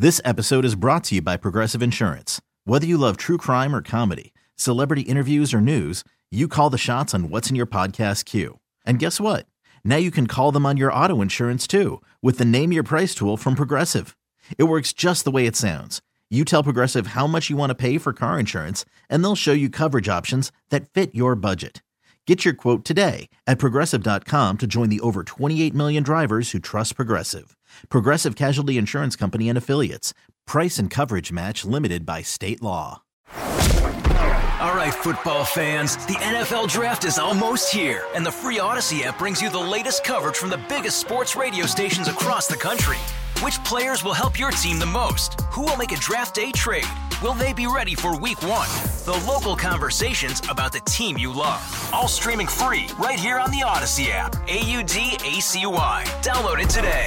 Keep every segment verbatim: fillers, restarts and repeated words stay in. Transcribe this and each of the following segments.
This episode is brought to you by Progressive Insurance. Whether you love true crime or comedy, celebrity interviews or news, you call the shots on what's in your podcast queue. And guess what? Now you can call them on your auto insurance too with the Name Your Price tool from Progressive. It works just the way it sounds. You tell Progressive how much you want to pay for car insurance, and they'll show you coverage options that fit your budget. Get your quote today at Progressive dot com to join the over twenty-eight million drivers who trust Progressive. Progressive Casualty Insurance Company and Affiliates. Price and coverage match limited by state law. All right, football fans, the N F L Draft is almost here, and the free Odyssey app brings you the latest coverage from the biggest sports radio stations across the country. Which players will help your team the most? Who will make a draft day trade? Will they be ready for week one? The local conversations about the team you love. All streaming free right here on the Odyssey app. A U D A C Y. Download it today.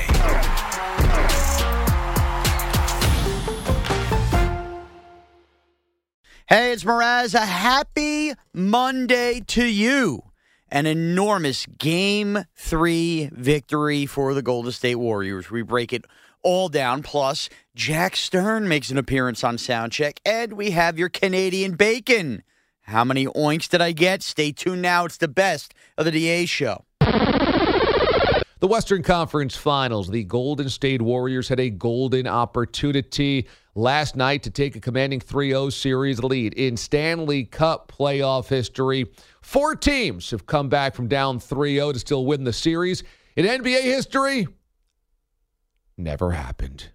Hey, it's Mraz. A happy Monday to you. An enormous Game three victory for the Golden State Warriors. We break it all down. Plus, Jack Stern makes an appearance on Soundcheck. And we have your Canadian bacon. How many oinks did I get? Stay tuned now. It's the best of the D A show. The Western Conference Finals, the Golden State Warriors had a golden opportunity last night to take a commanding three oh series lead in Stanley Cup playoff history. Four teams have come back from down three oh to still win the series. In N B A history, never happened.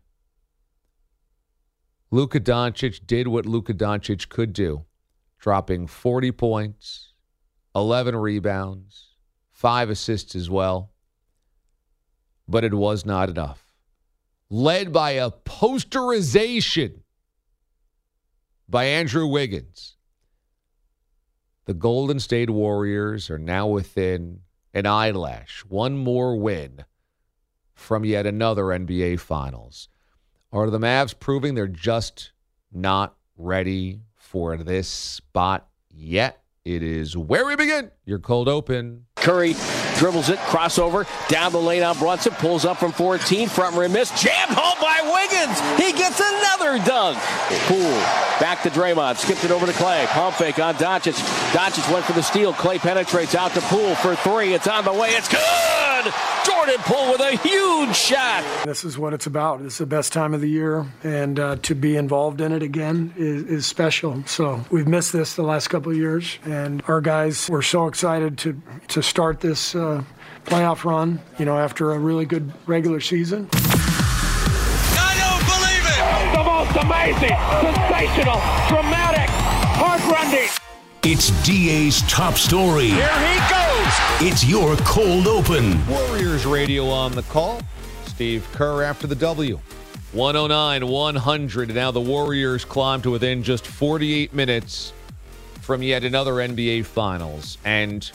Luka Doncic did what Luka Doncic could do, dropping forty points, eleven rebounds, five assists as well. But it was not enough. Led by a posterization by Andrew Wiggins, the Golden State Warriors are now within an eyelash, one more win from yet another N B A Finals. Are the Mavs proving they're just not ready for this spot yet? It is where we begin. Your cold open. Curry dribbles it, crossover, down the lane on Brunson, pulls up from fourteen, front rim miss, jammed home by Wiggins. He gets another dunk. Poole, back to Draymond, skipped it over to Clay, pump fake on Doncic. Doncic went for the steal, Clay penetrates out to Poole for three, it's on the way, it's good! Jordan Poole with a huge shot. This is what it's about. It's the best time of the year, and uh, to be involved in it again is, is special. So we've missed this the last couple of years, and our guys were so excited to, to start this uh, playoff run, you know, after a really good regular season. I don't believe it! The most amazing, sensational, dramatic, heart-rending. It's D A's top story. Here he goes! It's your cold open. Warriors radio on the call. Steve Kerr after the W. one oh nine one hundred. And now the Warriors climb to within just forty-eight minutes from yet another N B A Finals. And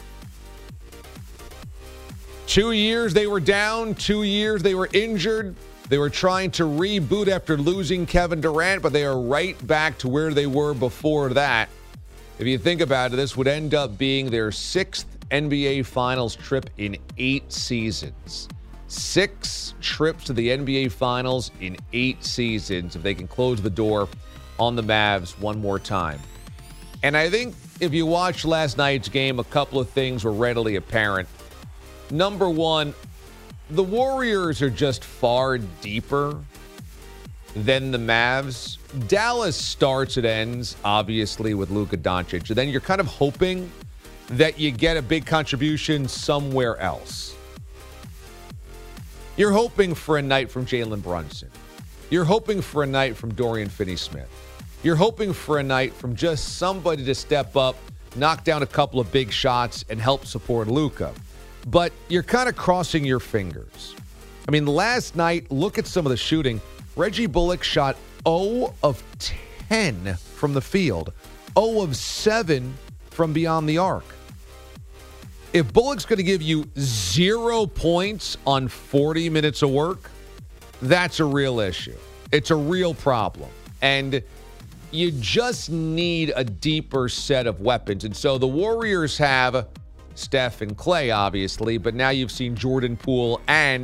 two years they were down, two years they were injured. They were trying to reboot after losing Kevin Durant, but they are right back to where they were before that. If you think about it, this would end up being their sixth N B A Finals trip in eight seasons. Six trips to the N B A Finals in eight seasons if they can close the door on the Mavs one more time. And I think if you watched last night's game, a couple of things were readily apparent. Number one, the Warriors are just far deeper than the Mavs. Dallas starts and ends, obviously, with Luka Doncic. And then you're kind of hoping that you get a big contribution somewhere else. You're hoping for a night from Jalen Brunson. You're hoping for a night from Dorian Finney-Smith. You're hoping for a night from just somebody to step up, knock down a couple of big shots, and help support Luka. But you're kind of crossing your fingers. I mean, last night, look at some of the shooting. Reggie Bullock shot zero of ten from the field, zero of seven from beyond the arc. If Bullock's going to give you zero points on forty minutes of work, that's a real issue. It's a real problem. And you just need a deeper set of weapons. And so the Warriors have Steph and Clay, obviously, but now you've seen Jordan Poole and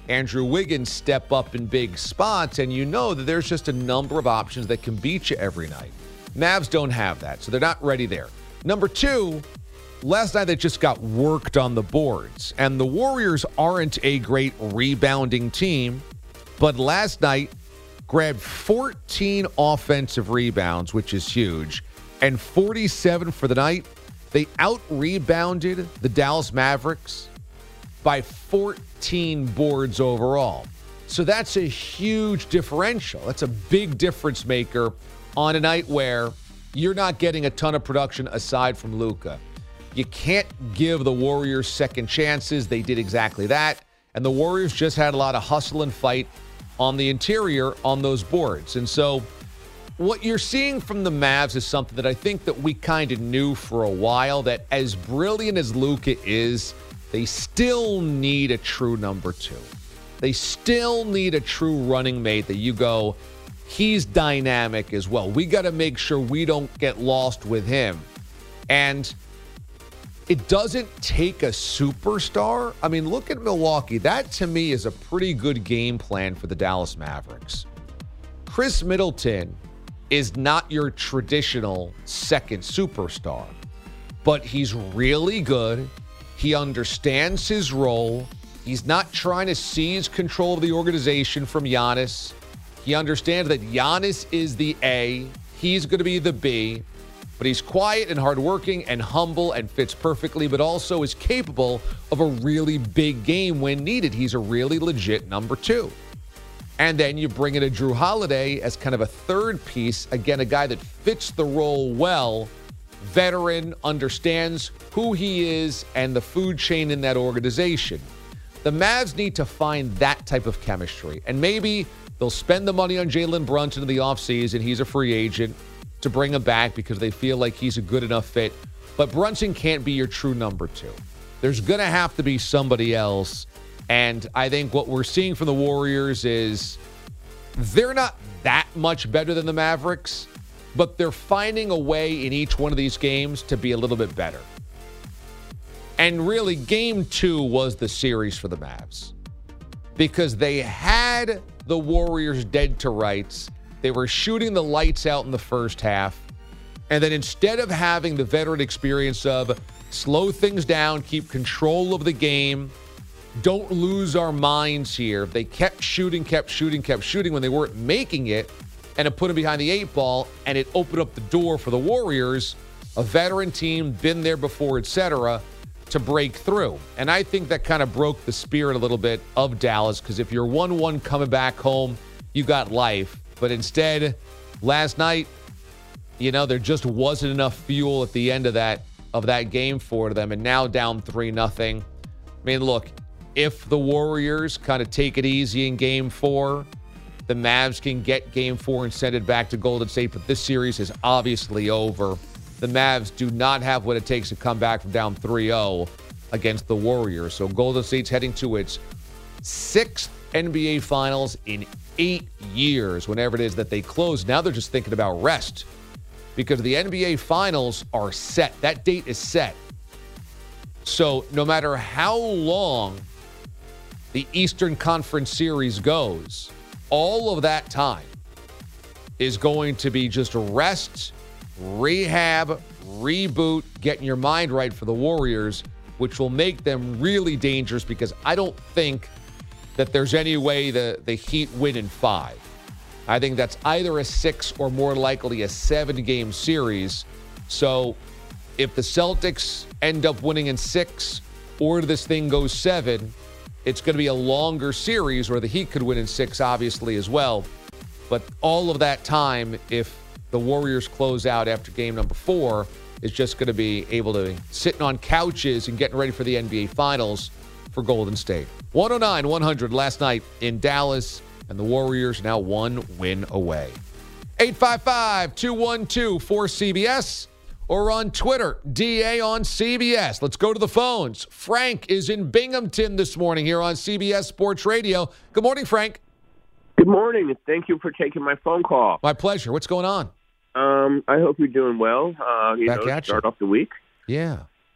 Andrew Wiggins step up in big spots, and you know that there's just a number of options that can beat you every night. Mavs don't have that, so they're not ready there. Number two, last night they just got worked on the boards, and the Warriors aren't a great rebounding team, but last night grabbed fourteen offensive rebounds, which is huge, and forty-seven for the night. They out-rebounded the Dallas Mavericks by fourteen boards overall. So that's a huge differential. That's a big difference maker on a night where you're not getting a ton of production aside from Luka. You can't give the Warriors second chances. They did exactly that. And the Warriors just had a lot of hustle and fight on the interior on those boards. And so what you're seeing from the Mavs is something that I think that we kind of knew for a while, that as brilliant as Luka is, they still need a true number two. They still need a true running mate that you go, he's dynamic as well. We got to make sure we don't get lost with him. And it doesn't take a superstar. I mean, look at Milwaukee. That, to me, is a pretty good game plan for the Dallas Mavericks. Chris Middleton is not your traditional second superstar, but he's really good. He understands his role. He's not trying to seize control of the organization from Giannis. He understands that Giannis is the A, he's going to be the B, but he's quiet and hardworking and humble and fits perfectly, but also is capable of a really big game when needed. He's a really legit number two. And then you bring in a Drew Holiday as kind of a third piece. Again, a guy that fits the role well, veteran, understands who he is and the food chain in that organization. The Mavs need to find that type of chemistry. And maybe they'll spend the money on Jalen Brunson in the offseason. He's a free agent to bring him back because they feel like he's a good enough fit. But Brunson can't be your true number two. There's going to have to be somebody else. And I think what we're seeing from the Warriors is they're not that much better than the Mavericks, but they're finding a way in each one of these games to be a little bit better. And really, game two was the series for the Mavs because they had the Warriors dead to rights. They were shooting the lights out in the first half. And then instead of having the veteran experience of slow things down, keep control of the game, don't lose our minds here, they kept shooting, kept shooting, kept shooting when they weren't making it, and it put them behind the eight ball, and it opened up the door for the Warriors, a veteran team, been there before, et cetera, to break through. And I think that kind of broke the spirit a little bit of Dallas, because if you're one one coming back home, you got life. But instead, last night, you know, there just wasn't enough fuel at the end of that of that game for them, and now down three nothing. I mean, look, if the Warriors kind of take it easy in game four, the Mavs can get game four and send it back to Golden State, but this series is obviously over. The Mavs do not have what it takes to come back from down three oh against the Warriors. So Golden State's heading to its sixth N B A Finals in eight years, whenever it is that they close. Now they're just thinking about rest because the N B A Finals are set. That date is set. So no matter how long the Eastern Conference Series goes, all of that time is going to be just rest, rehab, reboot, getting your mind right for the Warriors, which will make them really dangerous because I don't think that there's any way the, the Heat win in five. I think that's either a six or more likely a seven-game series. So if the Celtics end up winning in six or this thing goes seven, it's going to be a longer series, or the Heat could win in six, obviously, as well. But all of that time, if the Warriors close out after game number four, is just going to be able to sitting on couches and getting ready for the N B A Finals for Golden State. one oh nine one hundred last night in Dallas, and the Warriors now one win away. eight five five, two one two, four C B S or on Twitter, D A on C B S. Let's go to the phones. Frank is in Binghamton this morning here on C B S Sports Radio. Good morning, Frank. Good morning, and thank you for taking my phone call. My pleasure. What's going on? Um, I hope you're doing well. Uh, you Back know, at start you. off the week. Yeah.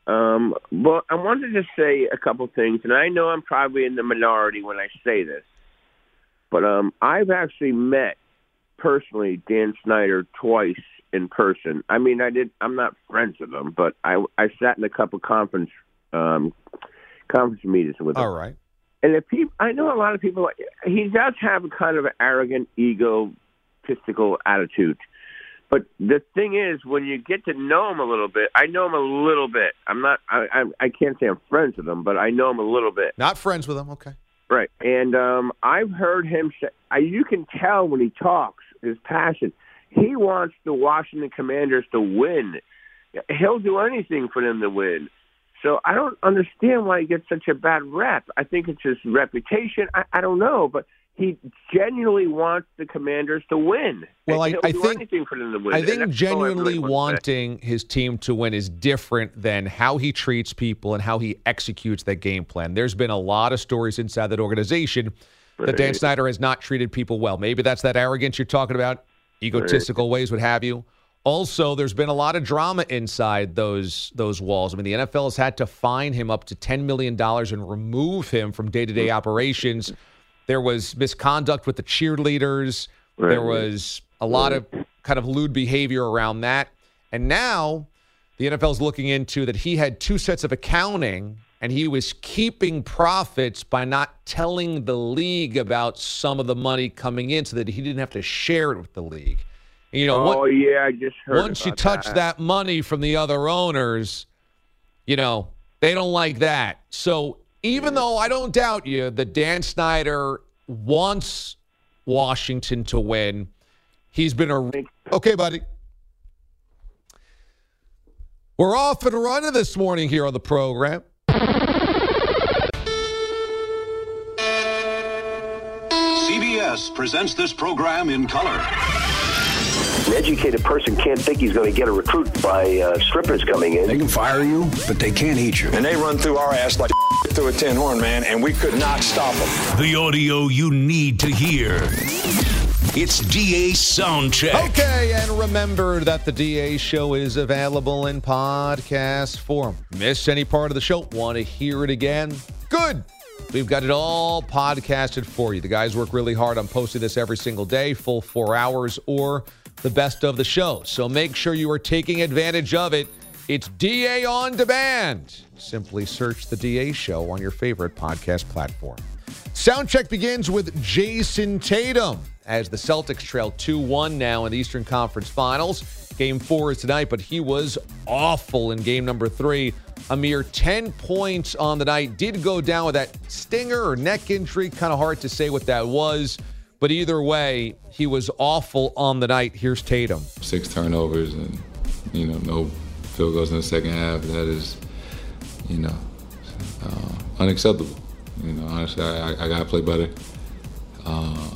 Um, well, I wanted to say a couple things, and I know I'm probably in the minority when I say this, but um, I've actually met personally Dan Snyder twice in person. I mean, I did. I'm not friends with him, but I I sat in a couple conference um, conference meetings with him. All right. And if people, I know a lot of people. He does have a kind of an arrogant, egotistical attitude. But the thing is, when you get to know him a little bit, I know him a little bit. I'm not. I I, I can't say I'm friends with him, but I know him a little bit. Not friends with him. Okay. Right. And um, I've heard him say. I, you can tell when he talks his passion. He wants the Washington Commanders to win. He'll do anything for them to win. So I don't understand why he gets such a bad rep. I think it's his reputation. I, I don't know, but he genuinely wants the Commanders to win. Well, I, He'll I do think anything for them to win. I think genuinely I really wanting his team to win is different than how he treats people and how he executes that game plan. There's been a lot of stories inside that organization right. that Dan Snyder has not treated people well. Maybe that's that arrogance you're talking about, egotistical right. ways, what have you. Also, there's been a lot of drama inside those those walls. I mean, the N F L has had to fine him up to ten million dollars and remove him from day-to-day operations. There was misconduct with the cheerleaders. Right. There was a lot of kind of lewd behavior around that. And now the N F L is looking into that he had two sets of accounting, and he was keeping profits by not telling the league about some of the money coming in so that he didn't have to share it with the league. You know, oh, what, yeah, I just heard once you touch that. that money from the other owners, you know, they don't like that. So even though I don't doubt you that Dan Snyder wants Washington to win, he's been a... Okay, buddy. We're off and running this morning here on the program. C B S presents this program in color. An educated person can't think he's going to get a recruit by uh, strippers coming in. They can fire you, but they can't eat you. And they run through our ass like through a tin horn, man, and we could not stop them. The audio you need to hear. It's D A Soundcheck. Okay, and remember that the D A Show is available in podcast form. Missed any part of the show? Want to hear it again? Good. We've got it all podcasted for you. The guys work really hard on posting this every single day, full four hours, or the best of the show. So make sure you are taking advantage of it. It's D A On Demand. Simply search the D A Show on your favorite podcast platform. Soundcheck begins with Jason Tatum as the Celtics trail two one now in the Eastern Conference Finals. Game four is tonight, but he was awful in game number three. A mere ten points on the night. Did go down with that stinger or neck injury. Kind of hard to say what that was. But either way, he was awful on the night. Here's Tatum. Six turnovers and, you know, no field goals in the second half. That is, you know, uh, unacceptable. You know, honestly, I, I got to play better. Uh,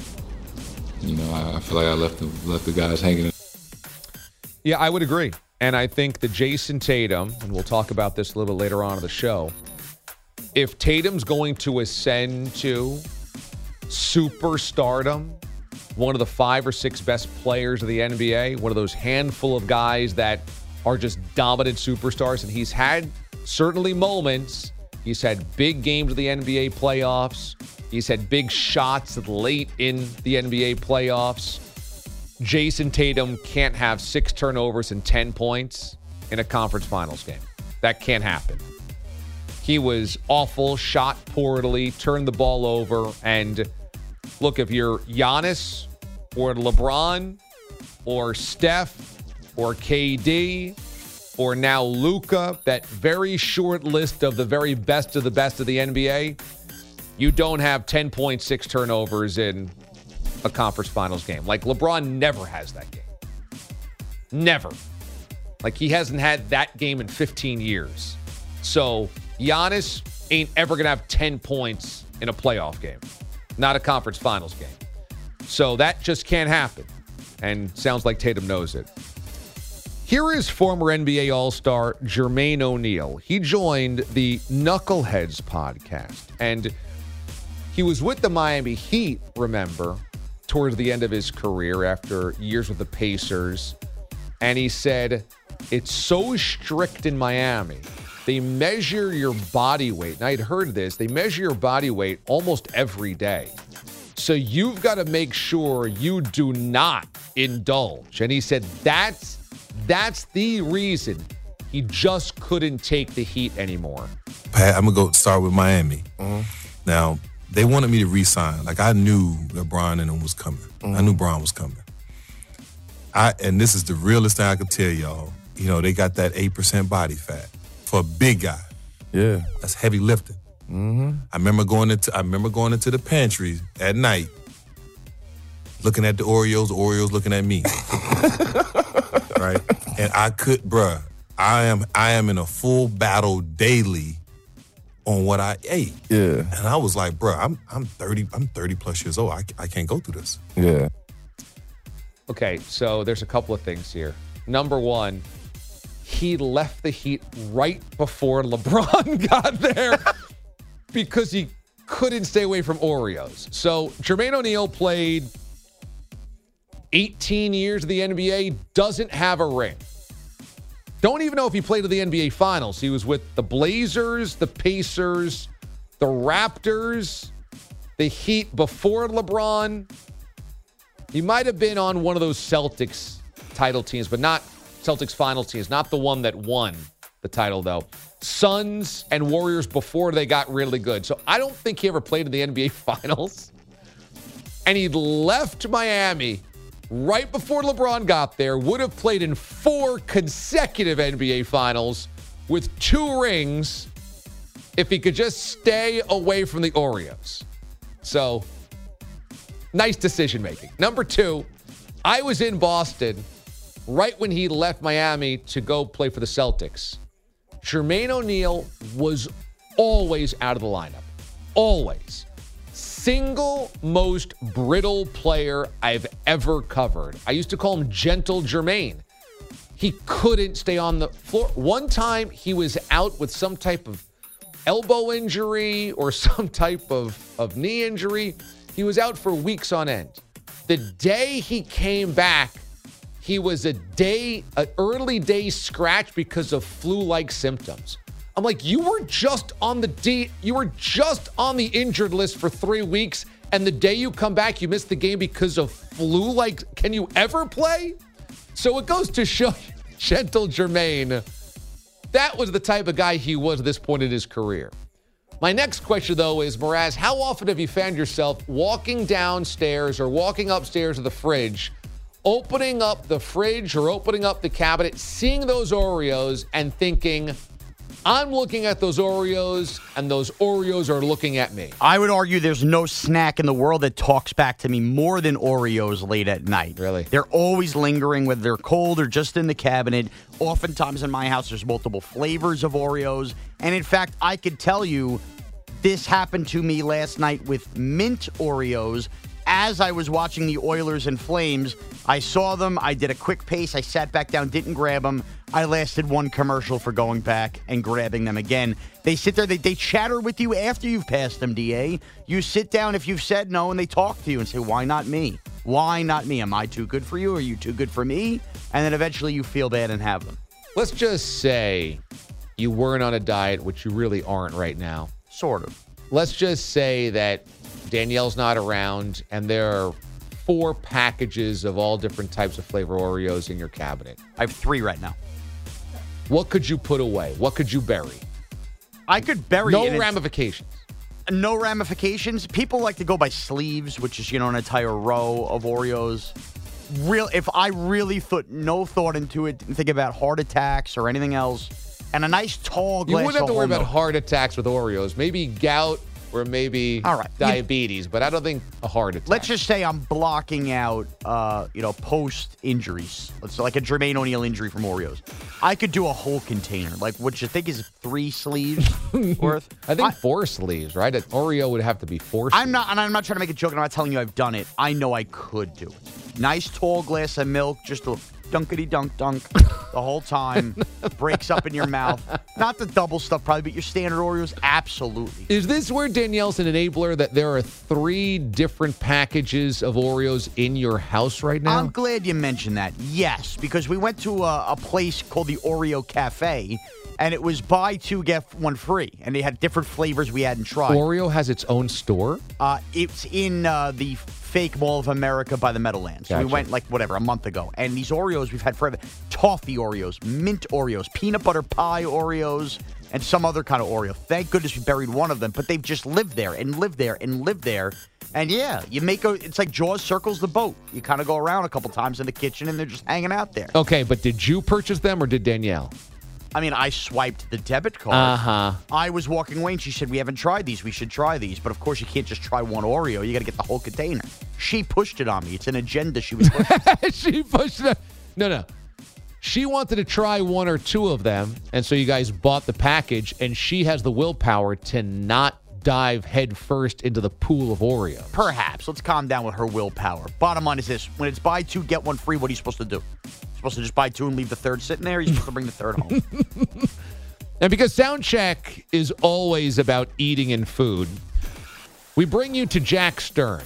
you know, I, I feel like I left the, left the guys hanging. Yeah, I would agree. And I think that Jason Tatum, and we'll talk about this a little bit later on in the show, if Tatum's going to ascend to superstardom, one of the five or six best players of the N B A, one of those handful of guys that are just dominant superstars, and he's had certainly moments. He's had big games of the N B A playoffs. He's had big shots late in the N B A playoffs. Jason Tatum can't have six turnovers and ten points in a conference finals game. That can't happen. He was awful, shot poorly, turned the ball over. And look, if you're Giannis or LeBron or Steph or K D or now Luka, that very short list of the very best of the best of the N B A, you don't have ten point six turnovers in a conference finals game. Like, LeBron never has that game. Never. Like, he hasn't had that game in fifteen years. So Giannis ain't ever going to have ten points in a playoff game. Not a conference finals game. So that just can't happen. And sounds like Tatum knows it. Here is former N B A All-Star Jermaine O'Neal. He joined the Knuckleheads podcast. And he was with the Miami Heat, remember, towards the end of his career after years with the Pacers. And he said, it's so strict in Miami. They measure your body weight. And I'd heard this. They measure your body weight almost every day. So you've got to make sure you do not indulge. And he said that's that's the reason he just couldn't take the heat anymore. Pat, I'm going to go start with Miami. Mm-hmm. Now, they wanted me to re-sign. Like, I knew that Bron and them was coming. Mm-hmm. I knew Bron was coming. I And this is the realest thing I could tell y'all. You know, they got that eight percent body fat. For a big guy, yeah, that's heavy lifting. Mm-hmm. I remember going into I remember going into the pantry at night, looking at the Oreos, Oreos looking at me, right? And I could, bruh, I am I am in a full battle daily on what I ate. Yeah, and I was like, bruh, I'm I'm thirty I'm thirty plus years old. I I can't go through this. Yeah. Okay, so there's a couple of things here. Number one. He left the Heat right before LeBron got there because he couldn't stay away from Oreos. So Jermaine O'Neal played eighteen years of the N B A, doesn't have a ring. Don't even know if he played in the N B A Finals. He was with the Blazers, the Pacers, the Raptors, the Heat before LeBron. He might have been on one of those Celtics title teams, but not Celtics final teams, not the one that won the title, though. Suns and Warriors before they got really good. So I don't think he ever played in the N B A Finals. And he left Miami right before LeBron got there, would have played in four consecutive N B A Finals with two rings if he could just stay away from the Oreos. So, nice decision-making. Number two, I was in Boston right when he left Miami to go play for the Celtics. Jermaine O'Neal was always out of the lineup. Always. Single most brittle player I've ever covered. I used to call him Gentle Jermaine. He couldn't stay on the floor. One time he was out with some type of elbow injury or some type of, of knee injury. He was out for weeks on end. The day he came back, he was a day, an early day scratch because of flu-like symptoms. I'm like, you were just on the D, you were just on the injured list for three weeks, and the day you come back, you missed the game because of flu-like. Can you ever play? So it goes to show you, Gentle Jermaine, that was the type of guy he was at this point in his career. My next question, though, is, Mraz, how often have you found yourself walking downstairs or walking upstairs to the fridge, opening up the fridge or opening up the cabinet, seeing those Oreos and thinking, I'm looking at those Oreos and those Oreos are looking at me? I would argue there's no snack in the world that talks back to me more than Oreos late at night. Really? They're always lingering, whether they're cold or just in the cabinet. Oftentimes in my house, there's multiple flavors of Oreos. And in fact, I could tell you this happened to me last night with mint Oreos. As I was watching the Oilers and Flames, I saw them. I did a quick pace. I sat back down, didn't grab them. I lasted one commercial for going back and grabbing them again. They sit there. They, they chatter with you after you've passed them, D A. You sit down if you've said no, and they talk to you and say, why not me? Why not me? Am I too good for you? Are you too good for me? And then eventually you feel bad and have them. Let's just say you weren't on a diet, which you really aren't right now. Sort of. Let's just say that Danielle's not around, and there are four packages of all different types of flavor Oreos in your cabinet. I have three right now. What could you put away? What could you bury? I could bury no it. ramifications. No ramifications. People like to go by sleeves, which is, you know, an entire row of Oreos. Real, if I really put no thought into it, didn't think about heart attacks or anything else, and a nice tall glass of You wouldn't have to worry milk. about heart attacks with Oreos. Maybe gout or maybe All right. diabetes, but I don't think a heart attack. Let's just say I'm blocking out, uh, you know, post injuries. It's like a Jermaine O'Neal injury from Oreos. I could do a whole container, like what you think is three sleeves worth. I think I, four sleeves, right? An Oreo would have to be four. I'm sleeves. not, and I'm not trying to make a joke. I'm not telling you I've done it. I know I could do it. Nice tall glass of milk, just a dunkity dunk dunk. the whole time, breaks up in your mouth. Not the double stuff, probably, but your standard Oreos, absolutely. Is this where Danielle's an enabler that there are three different packages of Oreos in your house right now? I'm glad you mentioned that. Yes, because we went to a, a place called the Oreo Cafe, and it was buy two, get one free. And they had different flavors we hadn't tried. Oreo has its own store? Uh, it's in uh, the fake Mall of America by the Meadowlands. So Gotcha. we went, like, whatever, a month ago. And these Oreos we've had forever. Toffee Oreos, mint Oreos, peanut butter pie Oreos, and some other kind of Oreo. Thank goodness we buried one of them. But they've just lived there and lived there and lived there. And, yeah, you make a, it's like Jaws circles the boat. You kind of go around a couple times in the kitchen, and they're just hanging out there. Okay, but did you purchase them or did Danielle? I mean, I swiped the debit card. Uh-huh. I was walking away, and she said, we haven't tried these. We should try these. But, of course, you can't just try one Oreo. You got to get the whole container. She pushed it on me. It's an agenda she was pushing. She pushed it. No, no. She wanted to try one or two of them, and so you guys bought the package, and she has the willpower to not dive head first into the pool of Oreos. Perhaps. Let's calm down with her willpower. Bottom line is this. When it's buy two, get one free, what are you supposed to do? You're supposed to just buy two and leave the third sitting there? Or you're supposed to bring the third home? And because Soundcheck is always about eating and food, we bring you to Jack Stern.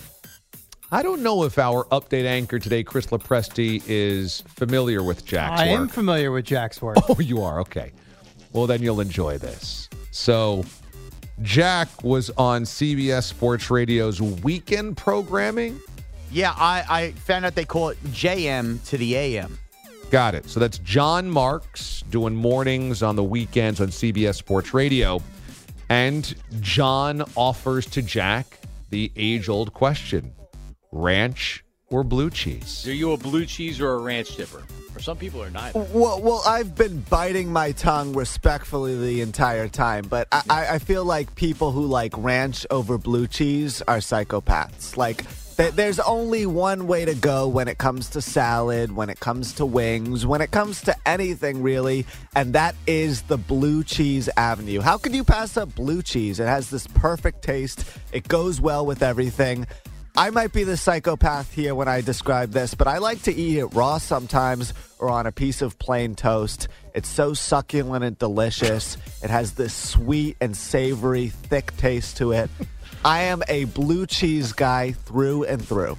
I don't know if our update anchor today, Chris Lopresti, is familiar with Jack's I work. am familiar with Jack's work. Oh, you are? Okay. Well, then you'll enjoy this. So, Jack was on C B S Sports Radio's weekend programming. Yeah, I, I found out they call it J M to the A M. Got it. So that's John Marks doing mornings on the weekends on C B S Sports Radio. And John offers to Jack the age-old question, ranch or blue cheese? Are you a blue cheese or a ranch dipper? For some people are neither. Well, well, I've been biting my tongue respectfully the entire time, but I, I, I feel like people who like ranch over blue cheese are psychopaths. Like, th- there's only one way to go when it comes to salad, when it comes to wings, when it comes to anything really, and that is the blue cheese avenue. How could you pass up blue cheese? It has this perfect taste. It goes well with everything. I might be the psychopath here when I describe this, but I like to eat it raw sometimes or on a piece of plain toast. It's so succulent and delicious. It has this sweet and savory, thick taste to it. I am a blue cheese guy through and through.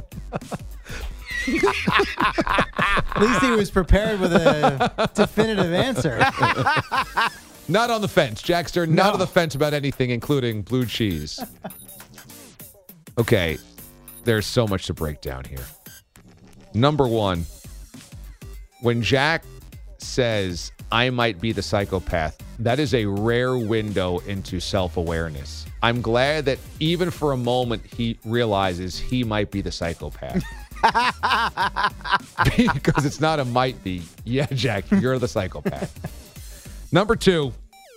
At least he was prepared with a definitive answer. Not on the fence. Jack Stern, No. not on the fence about anything, including blue cheese. Okay, there's so much to break down here. Number one, when Jack says, I might be the psychopath, that is a rare window into self-awareness. I'm glad that even for a moment he realizes he might be the psychopath. Because it's not a might be. Yeah, Jack, you're the psychopath. Number two,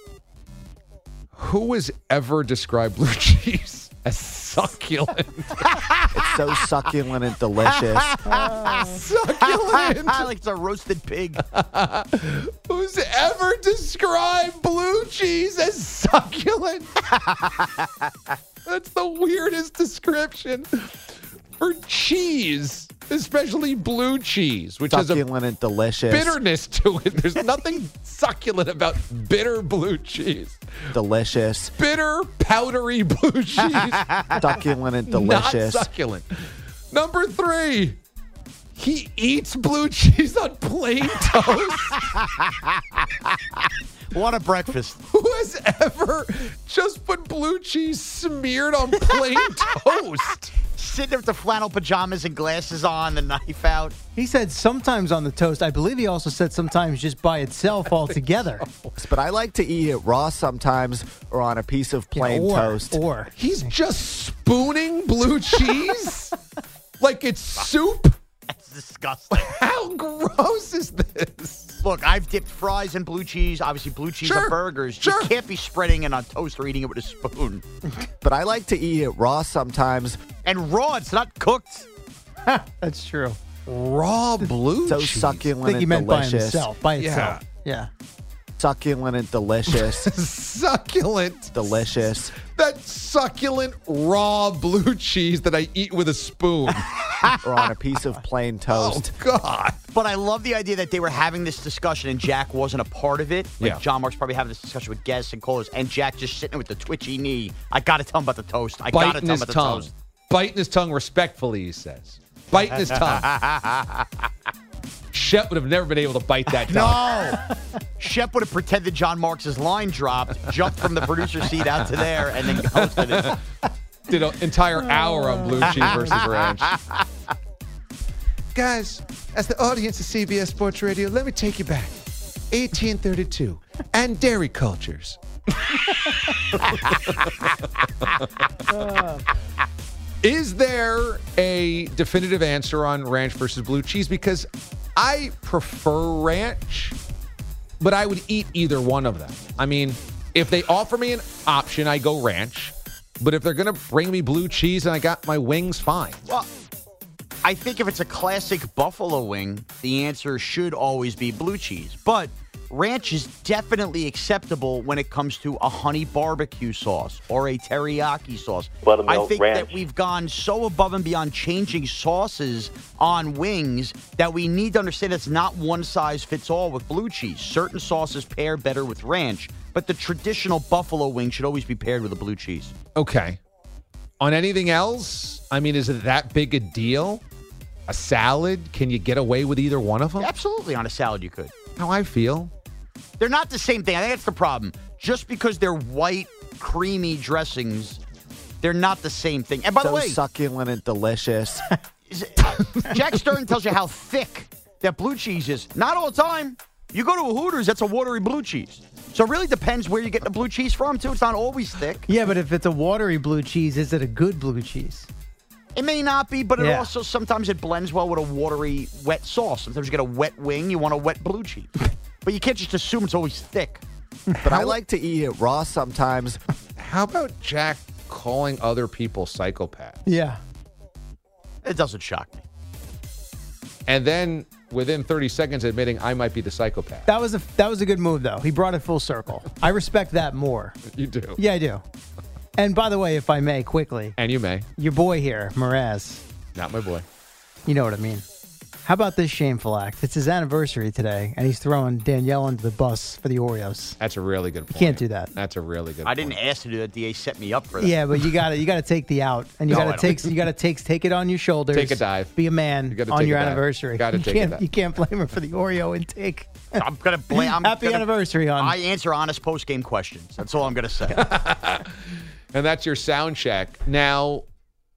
who has ever described blue cheese as succulent? It's so succulent and delicious. Succulent. Like it's a roasted pig. Who's ever described blue cheese as succulent? That's the weirdest description for cheese, especially blue cheese, which has a Succulent and delicious. bitterness to it. There's nothing succulent about bitter blue cheese. Delicious. Bitter, powdery blue cheese. Succulent and Not delicious. succulent. Number three, he eats blue cheese on plain toast. What a breakfast. Who has ever just put blue cheese smeared on plain toast? Sitting there with the flannel pajamas and glasses on, the knife out. He said sometimes on the toast. I believe he also said sometimes just by itself altogether. But I like to eat it raw sometimes or on a piece of plain Yeah, or, toast. Or He's just spooning blue cheese like it's soup. That's disgusting. How gross is this? Look, I've dipped fries in blue cheese. Obviously, blue cheese Sure, on burgers. sure. You can't be spreading it on toast or eating it with a spoon. But I like to eat it raw sometimes. And raw, it's not cooked. that's true. Raw blue So cheese. I succulent think he and meant by delicious. himself. By Yeah. itself. Yeah. Succulent and delicious. Succulent. Delicious. That succulent raw blue cheese that I eat with a spoon. or on a piece of plain toast. Oh, God. But I love the idea that they were having this discussion and Jack wasn't a part of it. Like Yeah. John Mark's probably having this discussion with guests and callers, and Jack just sitting there with the twitchy knee. I got to tell him about the toast. I got to Biting tell him his about the tongue. toast. Biting his tongue respectfully, he says. Biting his tongue. Shep would have never been able to bite that tongue. No. Shep would have pretended John Marks' line dropped, jumped from the producer seat out to there, and then hosted it. Did an entire hour on Blue Cheese versus Ranch. Guys, as the audience of C B S Sports Radio, let me take you back. eighteen thirty-two and dairy cultures. Is there a definitive answer on ranch versus blue cheese? Because I prefer ranch, but I would eat either one of them. I mean, if they offer me an option, I go ranch. But if they're going to bring me blue cheese and I got my wings, fine. Well, I think if it's a classic buffalo wing, the answer should always be blue cheese. But ranch is definitely acceptable when it comes to a honey barbecue sauce or a teriyaki sauce. I think ranch. that we've gone so above and beyond changing sauces on wings that we need to understand it's not one size fits all with blue cheese. Certain sauces pair better with ranch, but the traditional buffalo wing should always be paired with a blue cheese. Okay. On anything else, I mean, is it that big a deal? A salad? Can you get away with either one of them? Absolutely, on a salad you could. How I feel. They're not the same thing. I think that's the problem. Just because they're white, creamy dressings, they're not the same thing. And by so the way, succulent and delicious. Jack Stern tells you how thick that blue cheese is. Not all the time. You go to a Hooters, that's a watery blue cheese. So it really depends where you get the blue cheese from, too. It's not always thick. Yeah, but if it's a watery blue cheese, is it a good blue cheese? It may not be, but it Yeah. also sometimes it blends well with a watery, wet sauce. Sometimes you get a wet wing, you want a wet blue cheese. But you can't just assume it's always thick. But I like to eat it raw sometimes. How about Jack calling other people psychopaths? Yeah. It doesn't shock me. And then within thirty seconds admitting I might be the psychopath. That was a that was a good move, though. He brought it full circle. I respect that more. You do. Yeah, I do. And by the way, if I may, quickly, And you may. your boy here, Mraz, Not my boy. you know what I mean. How about this shameful act? It's his anniversary today, and he's throwing Danielle into the bus for the Oreos. That's a really good point. You can't do that. That's a really good I point. didn't ask to do that. D A set me up for that. Yeah, but you got to you got to take the out, and you No, I got to don't. take you got to take take it on your shoulders. Take a dive. Be a man You gotta on take your a dive. anniversary. You gotta take a can't dive. you can't blame him for the Oreo intake. I'm gonna blame. I'm Happy gonna, anniversary, hon. I answer honest post game questions. That's all I'm gonna say. And that's your sound check. Now,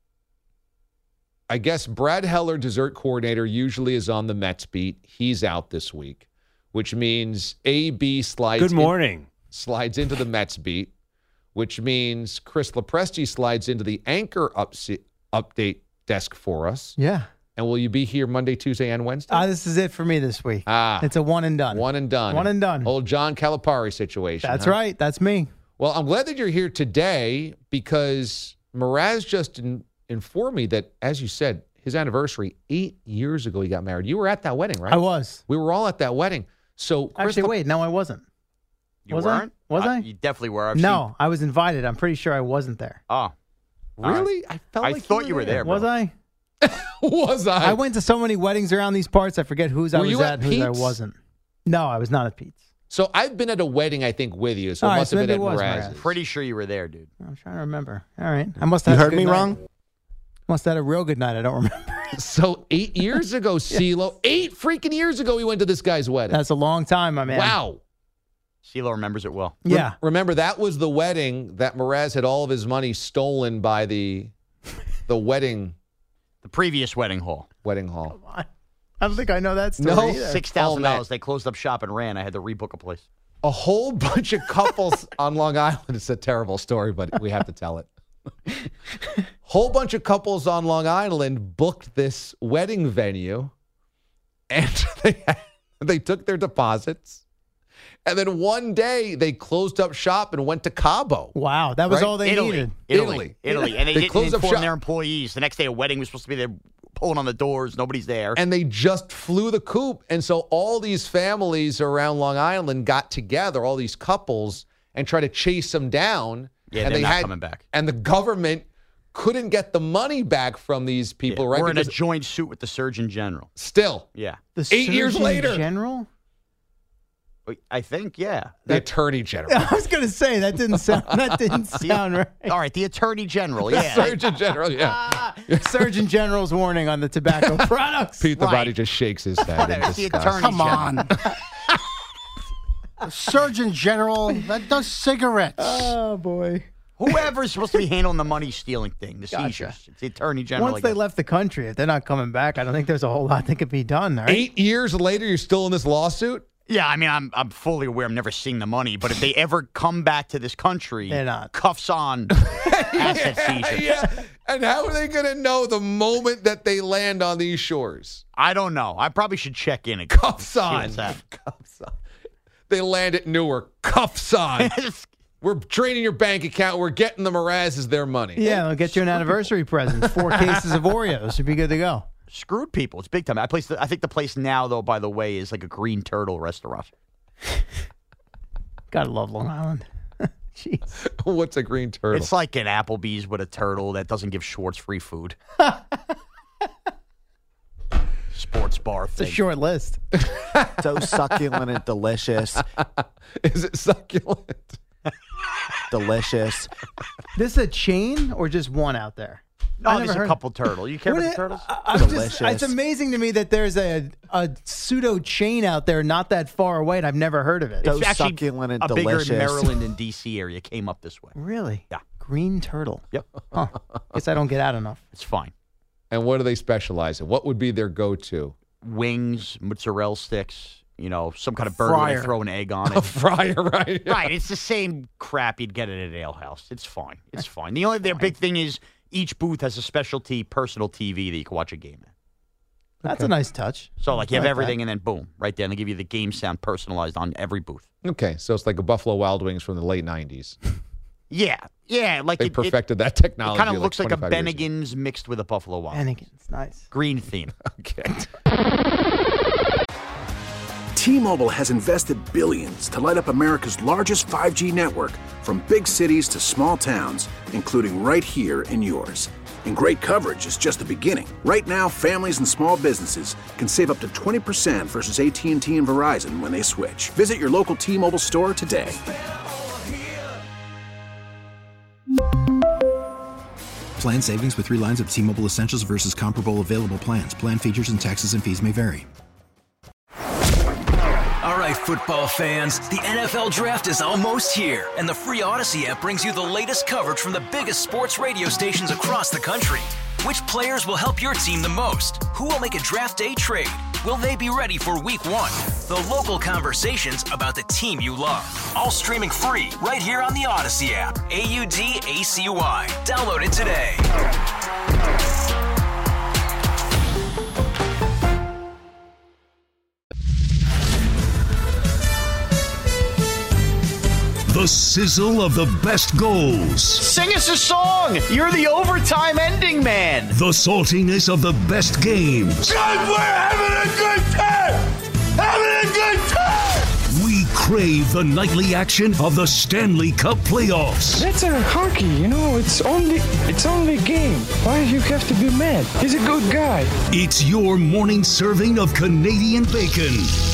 I guess Brad Heller, dessert coordinator, usually is on the Mets beat. He's out this week, which means A B slides Good in- morning. slides into the Mets beat, which means Chris Lepresti slides into the anchor upse- update desk for us. Yeah. And will you be here Monday, Tuesday, and Wednesday? Ah, this is it for me this week. Ah. It's a one and done. One and done. One and done. Old John Calipari situation. That's huh? right. That's me. Well, I'm glad that you're here today because Mraz just in, informed me that, as you said, his anniversary, eight years ago he got married. You were at that wedding, right? I was. We were all at that wedding. So, Chris Actually, wait. No, I wasn't. You was weren't? I? Was Uh, I? You definitely were. I've No, I was invited. I'm pretty sure I wasn't there. Seen, oh, really? I felt I like thought you were there. Was bro. I? Was I? I went to so many weddings around these parts. I forget whose I Were was you at, at and whose I Pete's? wasn't. No, I was not at Pete's. So I've been at a wedding, I think, with you. So All it right, must so have been maybe at it was Mraz's. Mraz. Pretty sure you were there, dude. I'm trying to remember. All right. I must You have had a heard good me night. wrong? Must have had a real good night. I don't remember. So eight years ago, CeeLo, eight freaking years ago, we went to this guy's wedding. That's a long time, my man. Wow. CeeLo remembers it well. Yeah. Remember, that was the wedding that Mraz had all of his money stolen by the the wedding The previous wedding hall. wedding hall. I don't think I know that story. No. either. Six thousand Oh, dollars. They closed up shop and ran. I had to rebook a place. A whole bunch of couples on Long Island. It's a terrible story, but we have to tell it. Whole bunch of couples on Long Island booked this wedding venue, and they they took their deposits, and then one day they closed up shop and went to Cabo. Wow, that was Right? all they Italy. needed. Italy. Italy. Italy. And they, They didn't closed up inform shop. their employees. The next day a wedding was supposed to be there pulling on the doors. Nobody's there. And they just flew the coop. And so all these families around Long Island got together, all these couples, and tried to chase them down. Yeah, and they're they not had, coming back. And the government couldn't get the money back from these people, Yeah, right? We're in a Because joint suit with the Surgeon General. still, Yeah. The Eight years Surgeon later. General? I think, yeah. the Attorney General. I was going to say that didn't sound that didn't sound right. All right, the Attorney General, The yeah. Surgeon General, yeah. Ah, Surgeon General's warning on the tobacco products. Pete the Right. Body just shakes his head in It's the disgust. Attorney Come General. on. Surgeon General that does cigarettes. Oh boy! Whoever's supposed to be handling the money stealing thing, the Gotcha. seizures. It's the Attorney General. Once I they guess. left the country, if they're not coming back, I don't think there's a whole lot that could be done. Right? Eight years later, you're still in this lawsuit? Yeah, I mean, I'm I'm fully aware. I'm never seeing the money, but if they ever come back to this country, They're not. cuffs on, asset seizure. Yeah. And how are they going to know the moment that they land on these shores? I don't know. I probably should check in. And Cuffs see on. what's happening. Cuffs on. They land at Newark. Cuffs on. We're draining your bank account. We're getting the Mrazes their money. Yeah, they'll get you an anniversary present. Four cases of Oreos. You'd be good to go. Screwed people. It's big time. I place. The, I think the place now, though, by the way, is like a Green Turtle restaurant. Gotta love Long Island. Jeez. What's a green turtle? It's like an Applebee's with a turtle that doesn't give Schwartz free food. Sports bar It's thing. a short list. So succulent and delicious. Is it succulent? Delicious. This is a chain or just one out there? No, I there's never a heard- couple turtles. You care What about the is- turtles? I- I'm just- Delicious. it's amazing to me that there's a a pseudo chain out there not that far away, and I've never heard of it. So It's actually succulent and a delicious. bigger Maryland and D C area came up this way. Really? Yeah. Green turtle. Yep. Huh. Guess I don't get out enough. It's fine. And what do they specialize in? What would be their go-to? Wings, mozzarella sticks, you know, some kind of burger where they Fryer. throw an egg on A it. fryer, right? Right. It's the same crap you'd get at an ale house. It's fine. It's fine. The only their big thing is each booth has a specialty personal T V that you can watch a game in. That's a nice touch. So, like, you I have like everything, and then boom, right there. And they give you the game sound personalized on every booth. Okay, so it's like a Buffalo Wild Wings from the late nineties. Yeah. Yeah. Like They it, it, perfected that it technology. kind of looks like a twenty-five years ago. Bennigan's mixed with a Buffalo Wild. Bennigan's nice. Green theme. Okay. T-Mobile has invested billions to light up America's largest five G network, from big cities to small towns, including right here in yours. And great coverage is just the beginning. Right now, families and small businesses can save up to twenty percent versus A T and T and Verizon when they switch. Visit your local T-Mobile store today. Plan savings with three lines of T-Mobile Essentials versus comparable available plans. Plan features and taxes and fees may vary. All right, football fans, the N F L Draft is almost here, and the free Odyssey app brings you the latest coverage from the biggest sports radio stations across the country. Which players will help your team the most? Who will make a draft day trade? Will they be ready for week one? The local conversations about the team you love. All streaming free right here on the Odyssey app. A U D A C Y. Download it today. The sizzle of the best goals. Sing us a song. You're the overtime ending man. The saltiness of the best games. God, we're having a good time. Having a good time. We crave the nightly action of the Stanley Cup playoffs. That's a hockey, you know, it's only it's only a game. Why do you have to be mad? He's a good guy. It's your morning serving of Canadian bacon.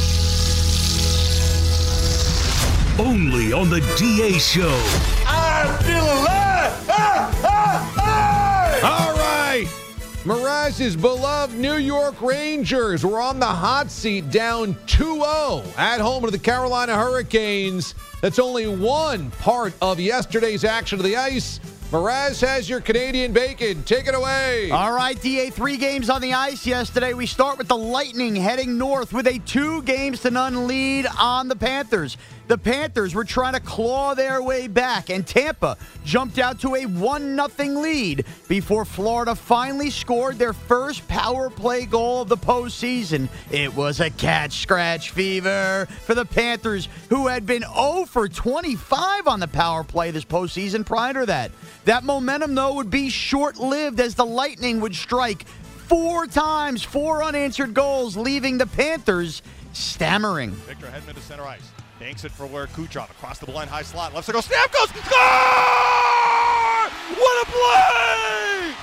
Only on the D A Show. I feel alive. Ah, ah, ah. All right. Mraz's beloved New York Rangers were on the hot seat, down two oh at home to the Carolina Hurricanes. That's only one part of yesterday's action to the ice. Mraz has your Canadian bacon. Take it away. All right, D A, three games on the ice yesterday. We start with the Lightning heading north with a two games to none lead on the Panthers. The Panthers were trying to claw their way back, and Tampa jumped out to a one nothing lead before Florida finally scored their first power play goal of the postseason. It was a catch-scratch fever for the Panthers, who had been oh for twenty-five on the power play this postseason prior to that. That momentum, though, would be short-lived as the Lightning would strike four times, four unanswered goals, leaving the Panthers stammering. Victor Hedman to center ice. Banks it for where Kucherov across the blind high slot. Left circle. Snap goes. Score! What a play!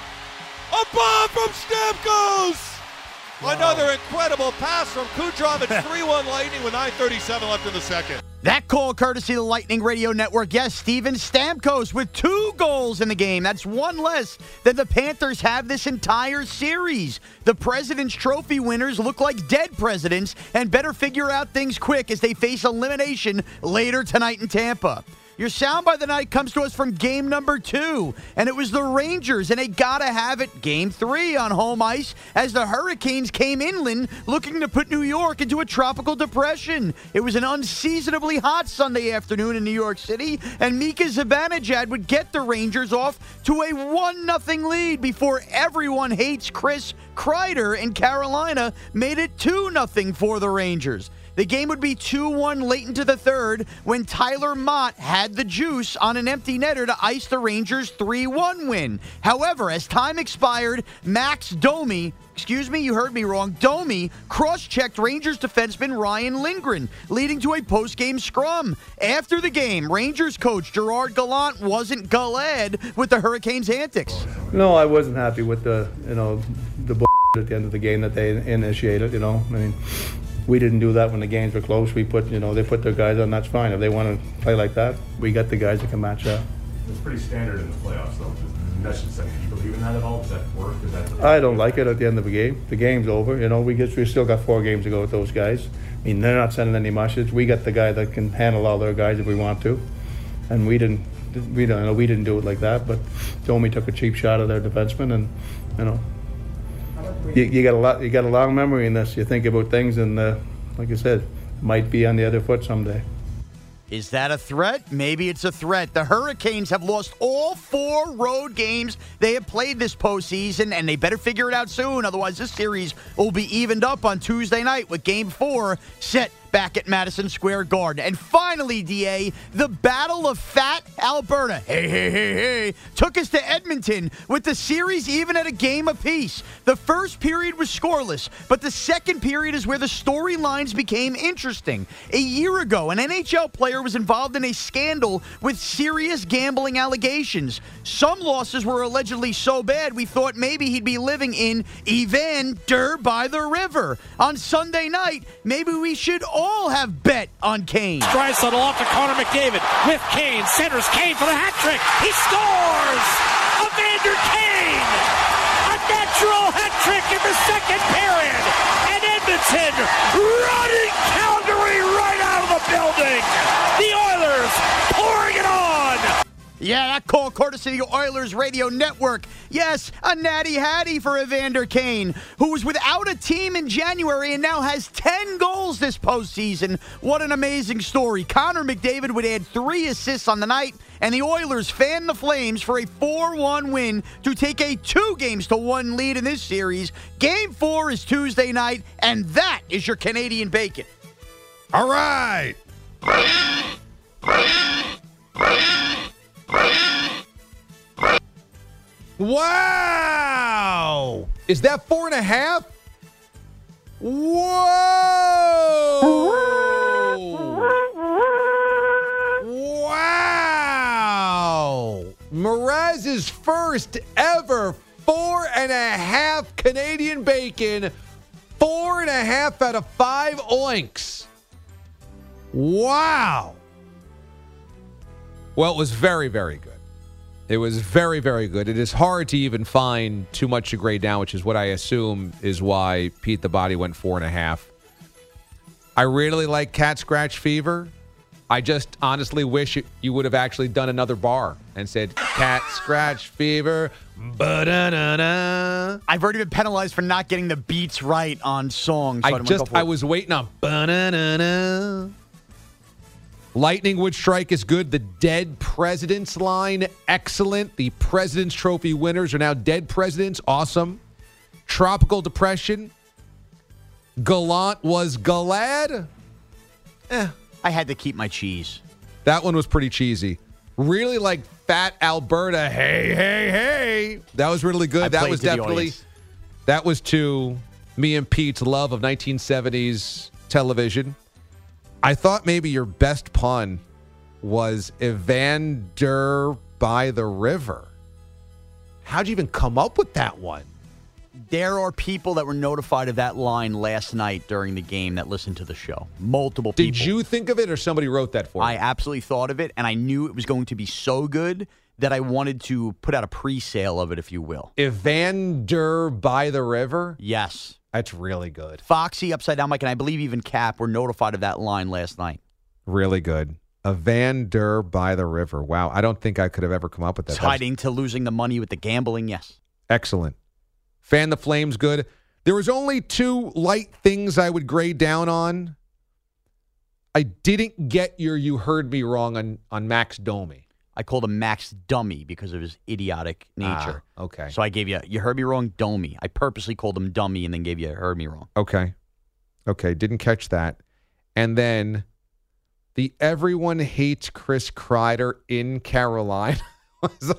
A bomb from Stamkos! Wow. Another incredible pass from Kucherov. It's three one Lightning with nine thirty-seven left in the second. That call courtesy of the Lightning Radio Network. Yes, Steven Stamkos with two goals in the game. That's one less than the Panthers have this entire series. The President's Trophy winners look like dead presidents and better figure out things quick as they face elimination later tonight in Tampa. Your soundbite of the night comes to us from game number two, and it was the Rangers, and they gotta have it game three on home ice as the Hurricanes came inland looking to put New York into a tropical depression. It was an unseasonably hot Sunday afternoon in New York City, and Mika Zibanejad would get the Rangers off to a one nothing lead before everyone hates Chris Kreider in Carolina made it two nothing for the Rangers. The game would be two one late into the third when Tyler Mott had the juice on an empty netter to ice the Rangers' three one win. However, as time expired, Max Domi, excuse me, you heard me wrong, Domi cross-checked Rangers defenseman Ryan Lindgren, leading to a post-game scrum. After the game, Rangers coach Gerard Gallant wasn't glad with the Hurricanes' antics. No, I wasn't happy with the, you know, the bull at the end of the game that they initiated, you know. I mean, we didn't do that when the games were close. We put, you know, they put their guys on. That's fine. If they want to play like that, we got the guys that can match that. It's pretty standard in the playoffs, though. That's just, do you believe in that at all? Does that work? Is that I don't like it at the end of a game. The game's over. You know, we get we still got four games to go with those guys. I mean, they're not sending any message. We got the guy that can handle all their guys if we want to, and we didn't. We don't know. We didn't do it like that. But Domi took a cheap shot at their defenseman, and you know. You, you got a lot. You got a long memory in this. You think about things, and uh, like I said, might be on the other foot someday. Is that a threat? Maybe it's a threat. The Hurricanes have lost all four road games they have played this postseason, and they better figure it out soon. Otherwise, this series will be evened up on Tuesday night with Game Four set back at Madison Square Garden. And finally, D A, the Battle of Fat Alberta, hey, hey, hey, hey, took us to Edmonton with the series even at a game apiece. The first period was scoreless, but the second period is where the storylines became interesting. A year ago, an N H L player was involved in a scandal with serious gambling allegations. Some losses were allegedly so bad we thought maybe he'd be living in Evander by the river. On Sunday night, maybe we should all have bet on Kane. Draisaitl off to Connor McDavid with Kane. Centers Kane for the hat trick. He scores! Evander Kane! A natural hat trick in the second period. And Edmonton running Calgary right out of the building. The Oilers pouring it on. Yeah, that call courtesy of the Oilers Radio Network. Yes, a natty hattie for Evander Kane, who was without a team in January and now has ten goals this postseason. What an amazing story. Connor McDavid would add three assists on the night, and the Oilers fan the Flames for a four one win to take a two games to one lead in this series. Game four is Tuesday night, and that is your Canadian bacon. All right. Wow! Is that four and a half? Whoa! Wow! Mraz's first ever four and a half Canadian bacon. Four and a half out of five oinks. Wow! Well, it was very, very good. It was very, very good. It is hard to even find too much to grade down, which is what I assume is why Pete the Body went four and a half. I really like Cat Scratch Fever. I just honestly wish you would have actually done another bar and said Cat Scratch Fever. Ba-da-da-da. I've already been penalized for not getting the beats right on songs. So I just, I was waiting on ba-da-da-da. Lightning Wood Strike is good. The Dead Presidents line, excellent. The President's Trophy winners are now dead presidents. Awesome. Tropical Depression. Gallant was glad. Eh, I had to keep my cheese. That one was pretty cheesy. Really like Fat Alberta. Hey, hey, hey. That was really good. I that was definitely, that was to me and Pete's love of nineteen seventies television. I thought maybe your best pun was Evander by the river. How'd you even come up with that one? There are people that were notified of that line last night during the game that listened to the show. Multiple people. Did you think of it or somebody wrote that for you? I absolutely thought of it, and I knew it was going to be so good that I wanted to put out a pre-sale of it, if you will. Evander by the river? Yes. That's really good. Foxy, Upside Down Mike, and I believe even Cap were notified of that line last night. Really good. Evander by the river. Wow, I don't think I could have ever come up with that. Tied into losing the money with the gambling, yes. Excellent. Fan the Flames, good. There was only two light things I would grade down on. I didn't get your you heard me wrong on, on Max Domi. I called him Max Dummy because of his idiotic nature. Ah, okay. So I gave you, you heard me wrong, Domi. I purposely called him Dummy and then gave you, heard me wrong. Okay. Okay, didn't catch that. And then the everyone hates Chris Kreider in Carolina was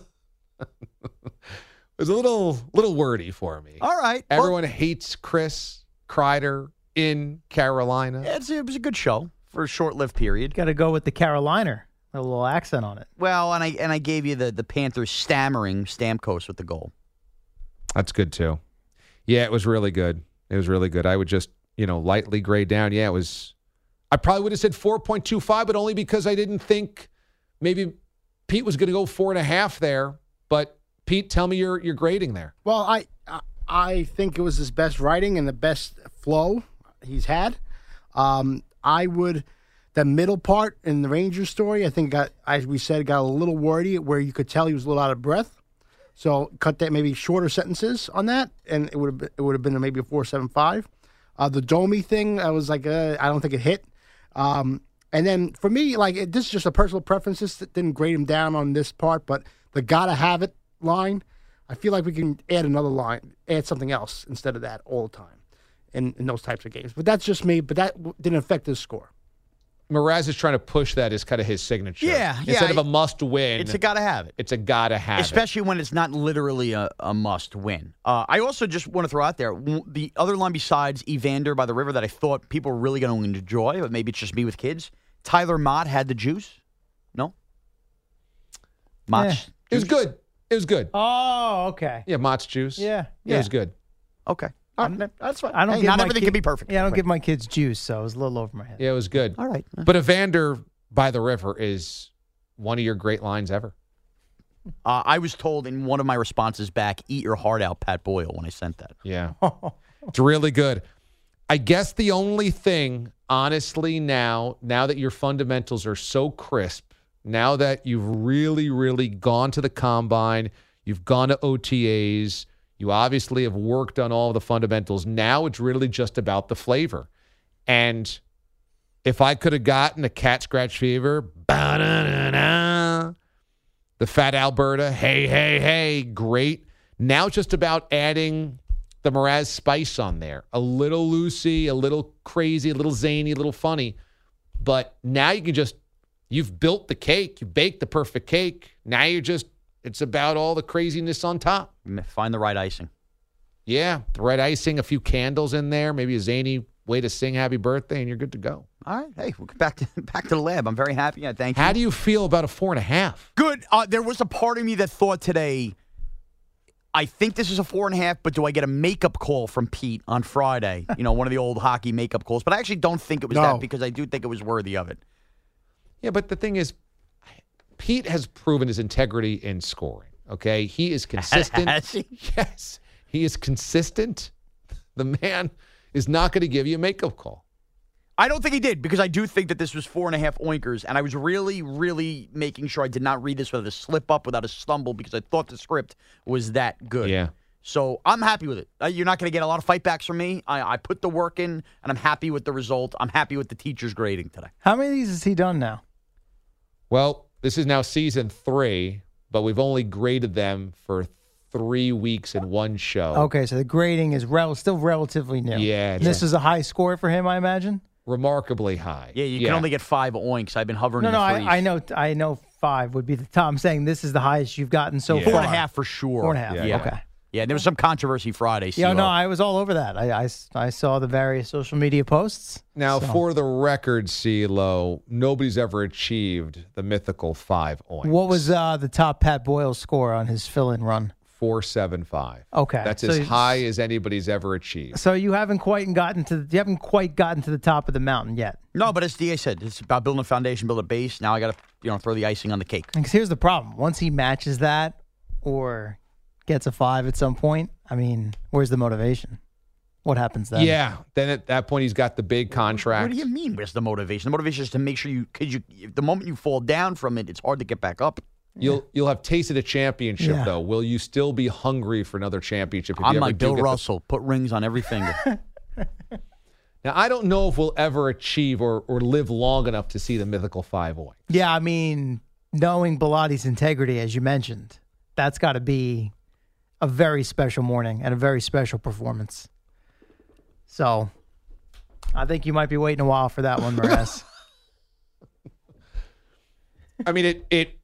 was a little little wordy for me. All right. Everyone well, hates Chris Kreider in Carolina. It's, it was a good show for a short-lived period. Got to go with the Caroliner. A little accent on it. Well, and I and I gave you the, the Panthers stammering Stamkos with the goal. That's good, too. Yeah, it was really good. It was really good. I would just, you know, lightly grade down. Yeah, it was. I probably would have said four point two five, but only because I didn't think maybe Pete was going to go four and a half there. But Pete, tell me your your grading there. Well, I I think it was his best writing and the best flow he's had. Um, I would. The middle part in the Rangers story, I think, got, as we said, got a little wordy where you could tell he was a little out of breath. So cut that maybe shorter sentences on that, and it would have been, it would have been maybe a four seven five. Uh, the Domi thing, I was like, uh, I don't think it hit. Um, and then for me, like it, this is just a personal preference. This didn't grade him down on this part, but the gotta have it line, I feel like we can add another line, add something else instead of that all the time in, in those types of games. But that's just me. But that didn't affect his score. Mraz is trying to push that as kind of his signature. Yeah, yeah. Instead of a must win, it's a gotta have it. It's a gotta have Especially it. Especially when it's not literally a, a must win. Uh, I also just want to throw out there the other line besides Evander by the river that I thought people were really going to enjoy, but maybe it's just me with kids. Tyler Mott had the juice. No? Mott's yeah. It was good. It was good. Oh, okay. Yeah, Mott's juice. Yeah. Yeah, yeah. it was good. Okay. All right. That's fine. I don't hey, give not my everything kid, can be perfect. Yeah, I don't right. give my kids juice, so it was a little over my head. Yeah, it was good. All right. But Evander by the river is one of your great lines ever. Uh, I was told in one of my responses back, eat your heart out, Pat Boyle, when I sent that. Yeah. It's really good. I guess the only thing, honestly, now, now that your fundamentals are so crisp, now that you've really, really gone to the combine, you've gone to O T As, you obviously have worked on all the fundamentals. Now it's really just about the flavor. And if I could have gotten a cat scratch fever, ba-da-da-da, the Fat Alberta, hey, hey, hey, great. Now it's just about adding the Mraz spice on there. A little loosey, a little crazy, a little zany, a little funny. But now you can just, you've built the cake. You baked the perfect cake. Now you're just, it's about all the craziness on top. Find the right icing. Yeah, the right icing, a few candles in there, maybe a zany way to sing happy birthday, and you're good to go. All right. Hey, we'll get back to back to the lab. I'm very happy. Yeah, thank you. How do you feel about a four and a half? Good. Uh, there was a part of me that thought today, I think this is a four and a half, but do I get a makeup call from Pete on Friday? You know, one of the old hockey makeup calls. But I actually don't think it was No. that because I do think it was worthy of it. Yeah, but the thing is, Pete has proven his integrity in scoring. Okay, he is consistent. Has he? Yes, he is consistent. The man is not going to give you a makeup call. I don't think he did because I do think that this was four and a half oinkers, and I was really, really making sure I did not read this without a slip up, without a stumble, because I thought the script was that good. Yeah. So I'm happy with it. Uh, you're not going to get a lot of fightbacks from me. I, I put the work in, and I'm happy with the result. I'm happy with the teacher's grading today. How many of these has he done now? Well, this is now season three, but we've only graded them for three weeks in one show. Okay, so the grading is rel- still relatively new. Yeah. And this is a high score for him, I imagine? Remarkably high. Yeah, you can only get five oinks. I've been hovering No, in no, the threes. I, I know I know five would be the top. I'm saying this is the highest you've gotten so Yeah. far. Four and a half for sure. Four and a half, Yeah. okay. Yeah, there was some controversy Friday. Yeah, CeeLo. no, I was all over that. I, I, I saw the various social media posts. Now, so. for the record, CeeLo, nobody's ever achieved the mythical five oinks. What was uh, the top Pat Boyle score on his fill-in run? four seven five. Okay. That's so as you- high as anybody's ever achieved. So you haven't quite gotten to you haven't quite gotten to the top of the mountain yet. No, but as D A said, it's about building a foundation, build a base. Now I got to you know throw the icing on the cake. Because here's the problem: once he matches that or gets a five at some point, I mean, where's the motivation? What happens then? Yeah. Then at that point, he's got the big contract. What do you mean? Where's the motivation? The motivation is to make sure you, because you, the moment you fall down from it, it's hard to get back up. You'll you'll have tasted a championship, Yeah. though. Will you still be hungry for another championship? If I'm you ever like do Bill get the- Russell, put rings on every finger. Now, I don't know if we'll ever achieve or, or live long enough to see the mythical five oink. Yeah, I mean, knowing Bilatti's integrity, as you mentioned, that's got to be a very special morning and a very special performance. So, I think you might be waiting a while for that one, Mraz. I mean, it it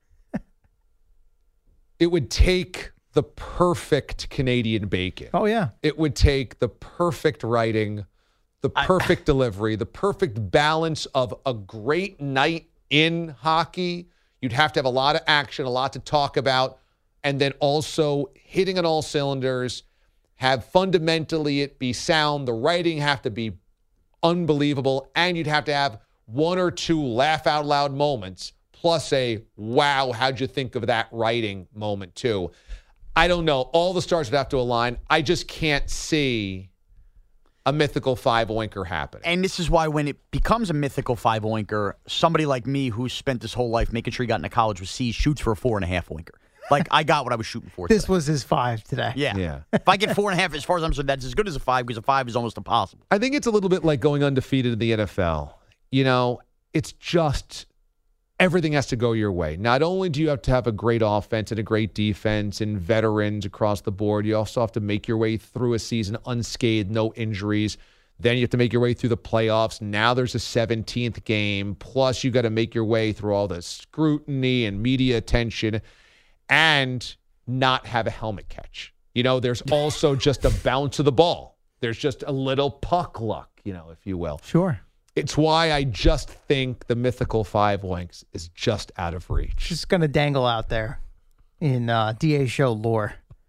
it would take the perfect Canadian bacon. Oh, yeah. It would take the perfect writing, the perfect delivery, the perfect balance of a great night in hockey. You'd have to have a lot of action, a lot to talk about, and then also hitting on all cylinders, have fundamentally it be sound. The writing have to be unbelievable, and you'd have to have one or two laugh out loud moments, plus a wow, how'd you think of that writing moment too. I don't know. All the stars would have to align. I just can't see a mythical five oinker happening. And this is why when it becomes a mythical five oinker, somebody like me who's spent this whole life making sure he got into college with C's shoots for a four and a half oinker. Like, I got what I was shooting for This today. was his five today. Yeah. Yeah. If I get four and a half, as far as I'm concerned, that's as good as a five because a five is almost impossible. I think it's a little bit like going undefeated in the N F L. You know, it's just everything has to go your way. Not only do you have to have a great offense and a great defense and veterans across the board, you also have to make your way through a season unscathed, no injuries. Then you have to make your way through the playoffs. Now there's a seventeenth game. Plus, you got to make your way through all the scrutiny and media attention and not have a helmet catch. You know, there's also just a bounce of the ball. There's just a little puck luck, you know, if you will. Sure. It's why I just think the mythical five oinks is just out of reach. Just going to dangle out there in uh, D A show lore.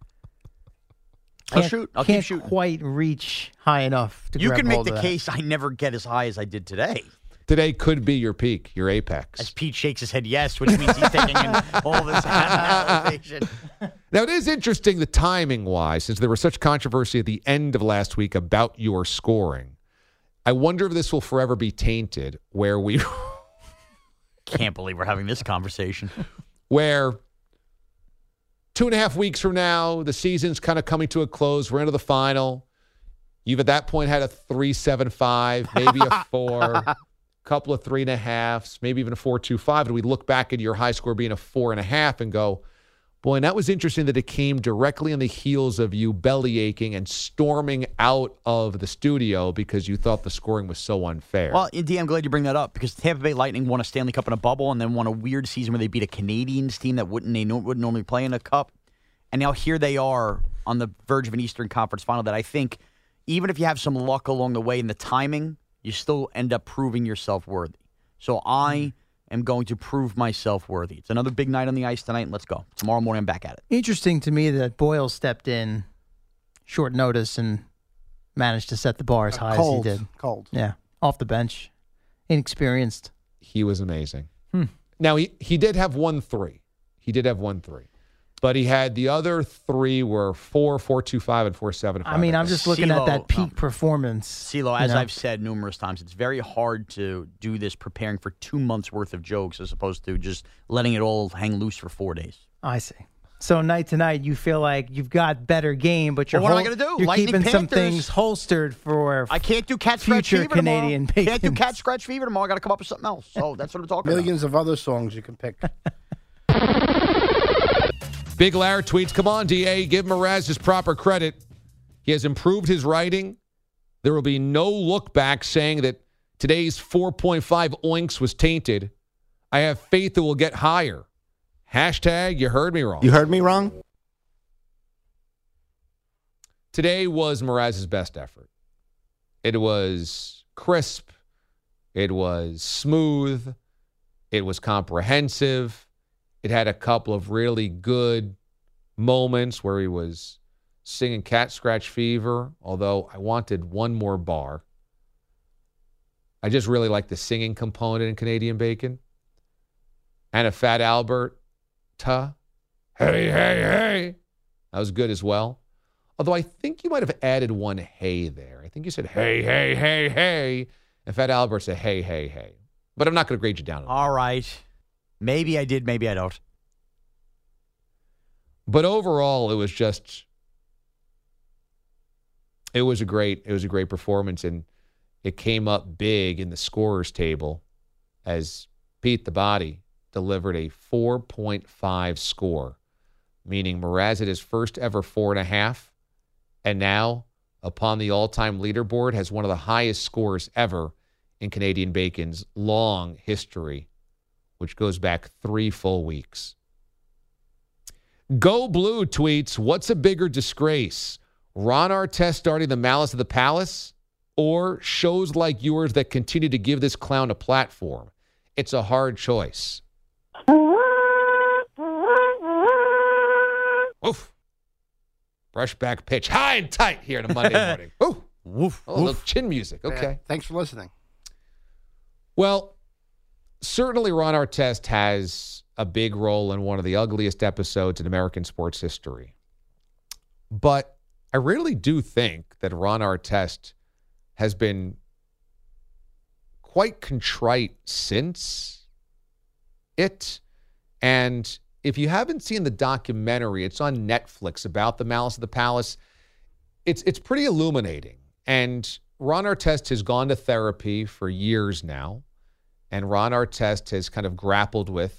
I'll Can't- shoot. I'll keep can't shooting. quite reach high enough to You grab can make hold the of that. case I never get as high as I did today. Today could be your peak, your apex. As Pete shakes his head yes, which means he's taking in all this elevation. Now, it is interesting the timing-wise, since there was such controversy at the end of last week about your scoring. I wonder if this will forever be tainted, where we... Can't believe we're having this conversation. where two and a half weeks from now, the season's kind of coming to a close. We're into the final. You've at that point had a three seven five, maybe a four, couple of three and a halves, maybe even a four two five. And we look back at your high score being a four and a half and go, boy, and that was interesting that it came directly on the heels of you belly aching and storming out of the studio because you thought the scoring was so unfair. Well, D, I'm glad you bring that up because Tampa Bay Lightning won a Stanley Cup in a bubble and then won a weird season where they beat a Canadiens team that wouldn't they no- wouldn't normally play in a cup. And now here they are on the verge of an Eastern Conference final that I think, even if you have some luck along the way in the timing, you still end up proving yourself worthy. So I am going to prove myself worthy. It's another big night on the ice tonight, and let's go. Tomorrow morning, I'm back at it. Interesting to me that Boyle stepped in short notice and managed to set the bar as high cold, as he did. Cold. Yeah, off the bench. Inexperienced. He was amazing. Hmm. Now, he, he did have one three. He did have one three. But he had the other three were four, four two five, and four seven five. I mean, I'm just looking at that peak performance. CeeLo, you as know? I've said numerous times, it's very hard to do this preparing for two months' worth of jokes as opposed to just letting it all hang loose for four days. I see. So night to night, you feel like you've got better game, but you're Well, what am I hol- gonna do? You're Lightning keeping some Panthers. things holstered for. I can't do cat scratch future fever Canadian tomorrow. Can't do Bacons. cat scratch fever tomorrow. I got to come up with something else. So that's what I'm talking Millions of other songs you can pick. Big Larry tweets, come on, D A, give Mraz his proper credit. He has improved his writing. There will be no look back saying that today's four point five oinks was tainted. I have faith it will get higher. Hashtag, you heard me wrong. You heard me wrong? Today was Mraz's best effort. It was crisp. It was smooth. It was comprehensive. It had a couple of really good moments where he was singing Cat Scratch Fever, although I wanted one more bar. I just really like the singing component in Canadian Bacon. And a Fat Albert, ta, hey, hey, hey. That was good as well. Although I think you might have added one hey there. I think you said hey, hey, hey, hey. And Fat Albert said hey, hey, hey. But I'm not going to grade you down on that. All right. Maybe I did, maybe I don't. But overall, it was just, it was a great, it was a great performance, and it came up big in the scorers table as Pete the Body delivered a four point five score, meaning Mraz at his first ever four and a half, and now upon the all-time leaderboard has one of the highest scores ever in Canadian Bacon's long history, which goes back three full weeks. Go Blue tweets, what's a bigger disgrace? Ron Artest starting the Malice of the Palace, or shows like yours that continue to give this clown a platform? It's a hard choice. Oof. Brush back pitch. High and tight here on a Monday morning. Ooh. Woof, oh, a little chin music. Okay. Yeah, thanks for listening. Well, certainly Ron Artest has a big role in one of the ugliest episodes in American sports history. But I really do think that Ron Artest has been quite contrite since it. And if you haven't seen the documentary, it's on Netflix about the Malice of the Palace. It's it's pretty illuminating. And Ron Artest has gone to therapy for years now. And Ron Artest has kind of grappled with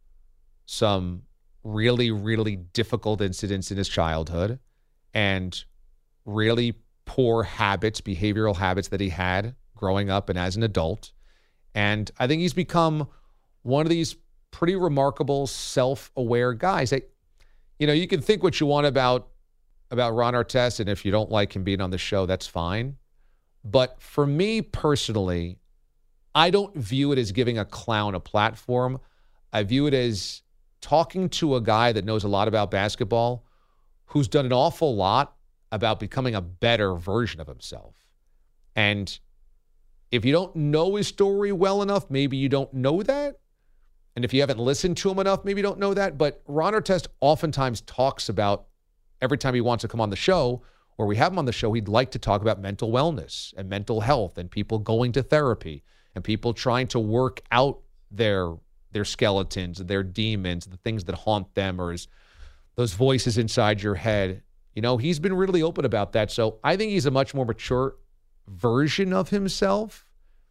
some really, really difficult incidents in his childhood and really poor habits, behavioral habits that he had growing up and as an adult. And I think he's become one of these pretty remarkable, self-aware guys. That, you know, you can think what you want about, about Ron Artest, and if you don't like him being on the show, that's fine. But for me personally, I don't view it as giving a clown a platform. I view it as talking to a guy that knows a lot about basketball, who's done an awful lot about becoming a better version of himself. And if you don't know his story well enough, maybe you don't know that. And if you haven't listened to him enough, maybe you don't know that. But Ron Artest oftentimes talks about, every time he wants to come on the show, or we have him on the show, he'd like to talk about mental wellness and mental health and people going to therapy and people trying to work out their their skeletons, their demons, the things that haunt them, or is those voices inside your head. You know, he's been really open about that. So I think he's a much more mature version of himself.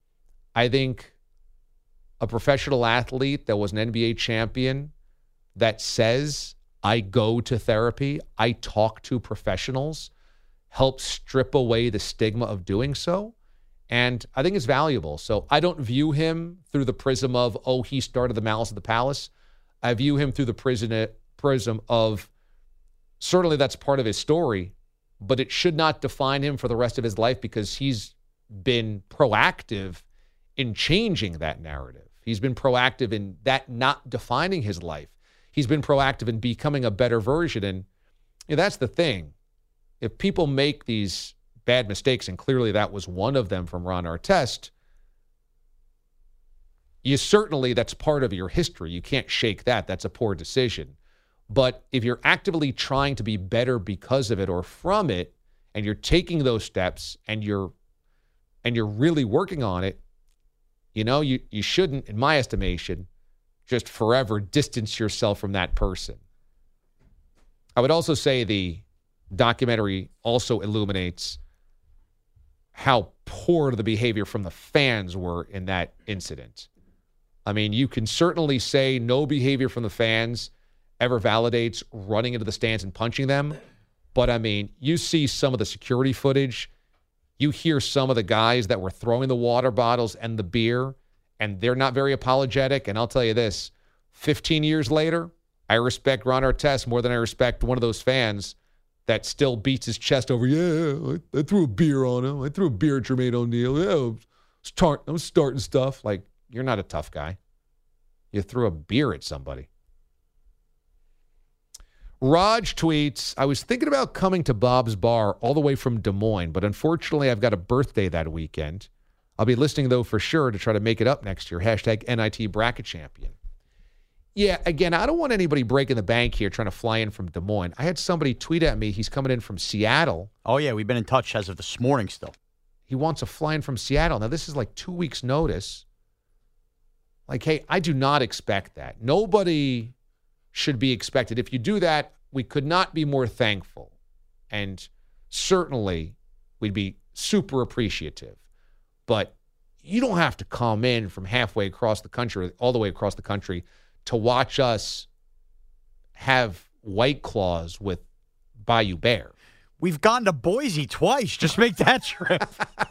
I think a professional athlete that was an N B A champion that says, I go to therapy, I talk to professionals, helps strip away the stigma of doing so. And I think it's valuable. So I don't view him through the prism of, oh, he started the Malice of the Palace. I view him through the prism, prism of, certainly that's part of his story, but it should not define him for the rest of his life because he's been proactive in changing that narrative. He's been proactive in that not defining his life. He's been proactive in becoming a better version. And you know, that's the thing. If people make these bad mistakes, and clearly that was one of them from Ron Artest, you certainly, that's part of your history. You can't shake that. That's a poor decision. But if you're actively trying to be better because of it or from it, and you're taking those steps and you're and you're really working on it, you know, you, you shouldn't, in my estimation, just forever distance yourself from that person. I would also say the documentary also illuminates how poor the behavior from the fans were in that incident. I mean, you can certainly say no behavior from the fans ever validates running into the stands and punching them. But, I mean, you see some of the security footage. You hear some of the guys that were throwing the water bottles and the beer, and they're not very apologetic. And I'll tell you this, fifteen years later, I respect Ron Artest more than I respect one of those fans that still beats his chest over, yeah, I, I threw a beer on him. I threw a beer at Jermaine O'Neal. Yeah, I was, start, I was starting stuff. Like, you're not a tough guy. You threw a beer at somebody. Raj tweets, I was thinking about coming to Bob's Bar all the way from Des Moines, but unfortunately I've got a birthday that weekend. I'll be listening, though, for sure to try to make it up next year. Hashtag N I T Bracket Champion. Yeah, again, I don't want anybody breaking the bank here trying to fly in from Des Moines. I had somebody tweet at me. He's coming in from Seattle. Oh, yeah, we've been in touch as of this morning still. He wants to fly in from Seattle. Now, this is like two weeks' notice. Like, hey, I do not expect that. Nobody should be expected. If you do that, we could not be more thankful. And certainly, we'd be super appreciative. But you don't have to come in from halfway across the country, all the way across the country, to watch us have White Claws with Bayou Bear. We've gone to Boise twice. Just make that trip.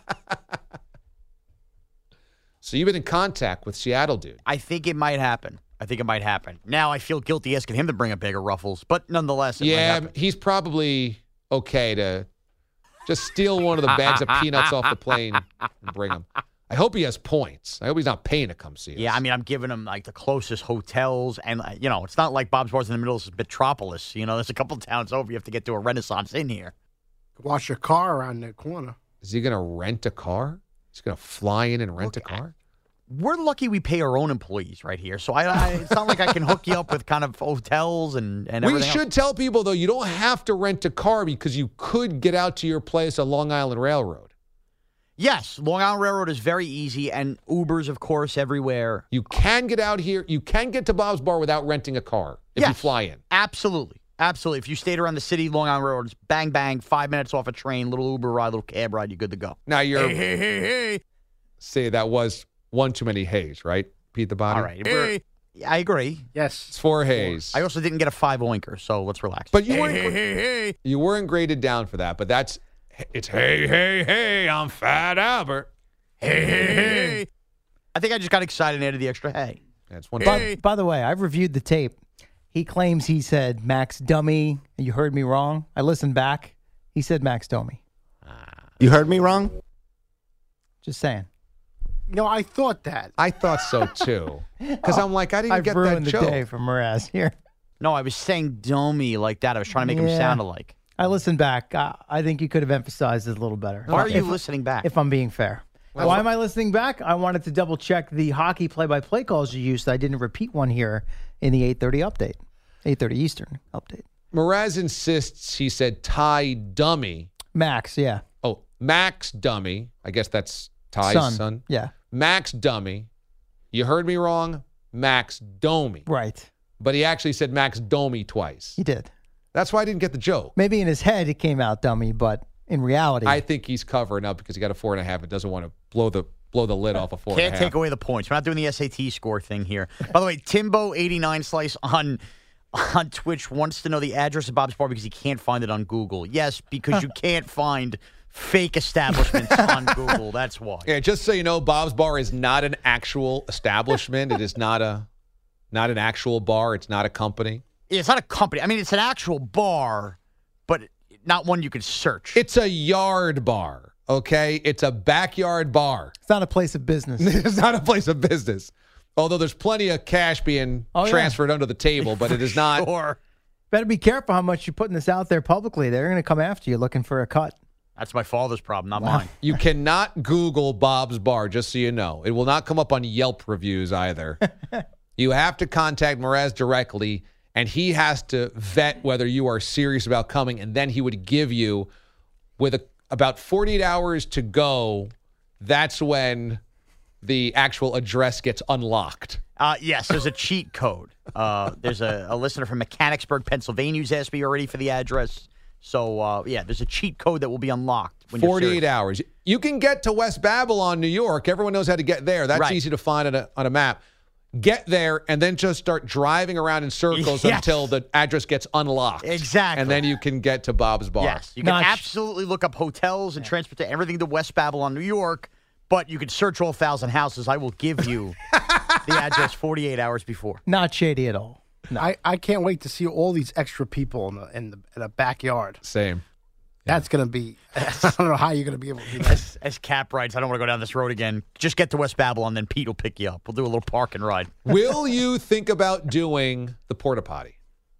So you've been in contact with Seattle, dude. I think it might happen. I think it might happen. Now I feel guilty asking him to bring a bag of Ruffles, but nonetheless, it yeah, might happen. He's probably okay to just steal one of the bags of peanuts off the plane and bring them. I hope he has points. I hope he's not paying to come see us. Yeah, I mean, I'm giving him, like, the closest hotels. And, uh, you know, it's not like Bob's Bar's in the middle of Metropolis. You know, there's a couple towns over. You have to get to a Renaissance Inn here. Wash your car around the corner. Is he going to rent a car? He's going to fly in and rent Look, a car? We're lucky we pay our own employees right here. So I, I it's not like I can hook you up with kind of hotels and, and everything We should else. tell people, though, you don't have to rent a car because you could get out to your place on Long Island Railroad. Yes, Long Island Railroad is very easy, and Ubers, of course, everywhere. You can get out here. You can get to Bob's Bar without renting a car if yes, you fly in. Absolutely. Absolutely. If you stayed around the city, Long Island Railroad, it's bang, bang, five minutes off a train, little Uber ride, little cab ride, you're good to go. Now you're... Hey, hey, hey, hey. Say that was one too many hays, right, Pete the Body? All right. Hey. I agree. Yes. It's four hays. I also didn't get a five oinker, so let's relax. But you hey, weren't... Hey, hey, hey. You weren't graded down for that, but that's... It's hey, hey, hey, I'm Fat Albert. Hey, hey, hey. I think I just got excited and added the extra hey. That's one. By, by the way, I've reviewed the tape. He claims he said Max Dummy. You heard me wrong. I listened back. He said Max Dummy. You heard me wrong? Just saying. No, I thought that. I thought so, too. Because I'm like, I didn't I've get that ruined joke. the day for Mraz here. No, I was saying Domi like that. I was trying to make Yeah. him sound alike. I listened back. I, I think you could have emphasized it a little better. Why are you If- listening back? If I'm being fair. Well, Why am I listening back? I wanted to double check the hockey play-by-play calls you used. I didn't repeat one here in the eight thirty update, eight thirty Eastern update. Mraz insists he said Ty Dummy. Max, yeah. Oh, Max Dummy. I guess that's Ty's son. son. Yeah. Max Dummy. You heard me wrong. Max Domi. Right. But he actually said Max Domi twice. He did. That's why I didn't get the joke. Maybe in his head it came out dummy, but in reality, I think he's covering up because he got a four and a half and doesn't want to blow the blow the lid off a four Can't and a half. take away the points. We're not doing the S A T score thing here. By the way, Timbo eighty-nine Slice on on Twitch wants to know the address of Bob's Bar because he can't find it on Google. Yes, because you can't find fake establishments on Google. That's why. Yeah, just so you know, Bob's Bar is not an actual establishment. It is not a not an actual bar. It's not a company. It's not a company. I mean, it's an actual bar, but not one you could search. It's a yard bar, okay? It's a backyard bar. it's not a place of business. It's not a place of business. Although there's plenty of cash being Oh, yeah. transferred under the table, but it is not. Sure. Better be careful how much you're putting this out there publicly. They're going to come after you looking for a cut. That's my father's problem, not mine. You cannot Google Bob's Bar, just so you know. It will not come up on Yelp reviews either. You have to contact Mraz directly, and he has to vet whether you are serious about coming, and then he would give you, with a, about forty-eight hours to go, that's when the actual address gets unlocked. Uh, yes, there's a cheat code. Uh, there's a, a listener from Mechanicsburg, Pennsylvania, who's asked me already for the address. So, uh, yeah, there's a cheat code that will be unlocked. When forty-eight you're hours. You can get to West Babylon, New York. Everyone knows how to get there. That's Right. easy to find on a, on a map. Get there and then just start driving around in circles Yes. until the address gets unlocked. Exactly. And then you can get to Bob's Bar. Yes, you can Not sh- absolutely look up hotels and transport everything to West Babylon, New York, but you can search all thousand houses. I will give you the address forty-eight hours before. Not shady at all. I, I can't wait to see all these extra people in the in the, in the backyard. Same. That's going to be, I don't know how you're going to be able to do that. As, as Cap writes, I don't want to go down this road again. Just get to West Babylon, then Pete will pick you up. We'll do a little park and ride. Will you think about doing the porta potty?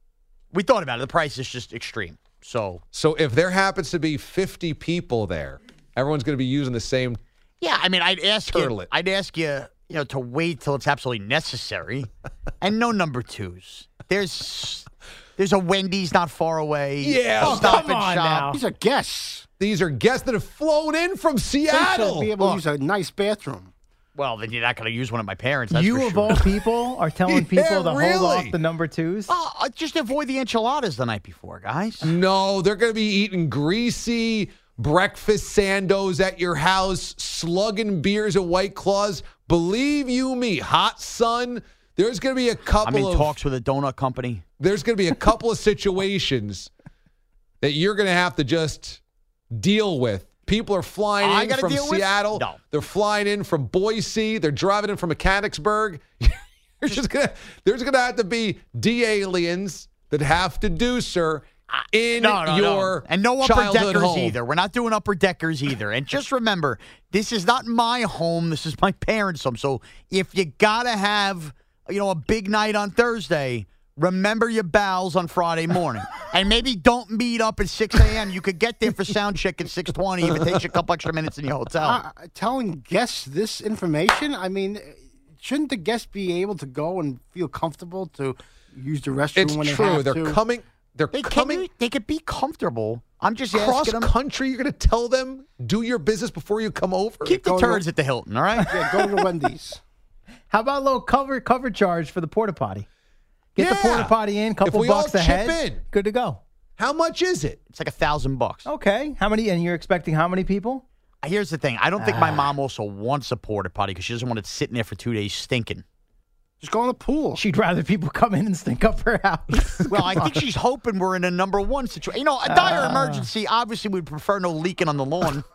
We thought about it. The price is just extreme. So, so if there happens to be fifty people there, everyone's going to be using the same. Yeah, I mean, I'd ask turtle you. it. I'd ask you, you know, to wait till it's absolutely necessary, and no number twos. There's, there's a Wendy's not far away. Yeah, Oh, Stop come and on Shop. now. These are guests. These are guests that have flown in from They Seattle. should be able to use a nice bathroom. Well, then you're not going to use one of my parents. That's You for of sure. all people are telling people Yeah, to hold really? off the number twos. Oh, uh, just avoid the enchiladas the night before, guys. No, they're going to be eating greasy breakfast sandos at your house, slugging beers and White Claws. Believe you me, hot sun. There's going to be a couple I'm in of talks with a donut company. There's going to be a couple of situations that you're going to have to just deal with. People are flying I in gotta from deal with? Seattle. No. They're flying in from Boise. They're driving in from Mechanicsburg. You're just gonna, there's going to have to be de-aliens that have to do, sir, in No, no, your no. And no upper childhood deckers home. either. We're not doing upper deckers either. And just remember, this is not my home. This is my parents' home. So if you got to have, you know, a big night on Thursday, remember your bowels on Friday morning. And maybe don't meet up at six a.m. You could get there for sound check at six twenty if it takes you a couple extra minutes in your hotel. Uh, telling guests this information, I mean, shouldn't the guests be able to go and feel comfortable to use the restroom It's when they true. have They're to? coming. They're They, coming can, they could be comfortable. I'm just cross asking them. country. You're going to tell them, do your business before you come over. Keep the Go to- turds at the Hilton, all right? Yeah, go to Wendy's. How about a little cover cover charge for the porta potty? Get the Yeah. porta potty in, couple we all bucks a chip head. in. Good to go. How much is it? It's like a thousand bucks. Okay. How many? And you're expecting how many people? Here's the thing. I don't think my mom also wants a porta potty because she doesn't want it sitting there for two days stinking. Just go in the pool. She'd rather people come in and stink up her house. Well, I think she's hoping we're in a number one situation. You know, a dire emergency. Obviously, we'd prefer no leaking on the lawn.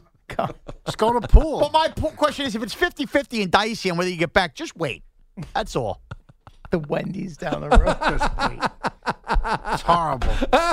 Just go to the pool. But my po- question is, if it's fifty-fifty and dicey on whether you get back, just wait. That's all. The Wendy's down the road. Just wait. It's horrible.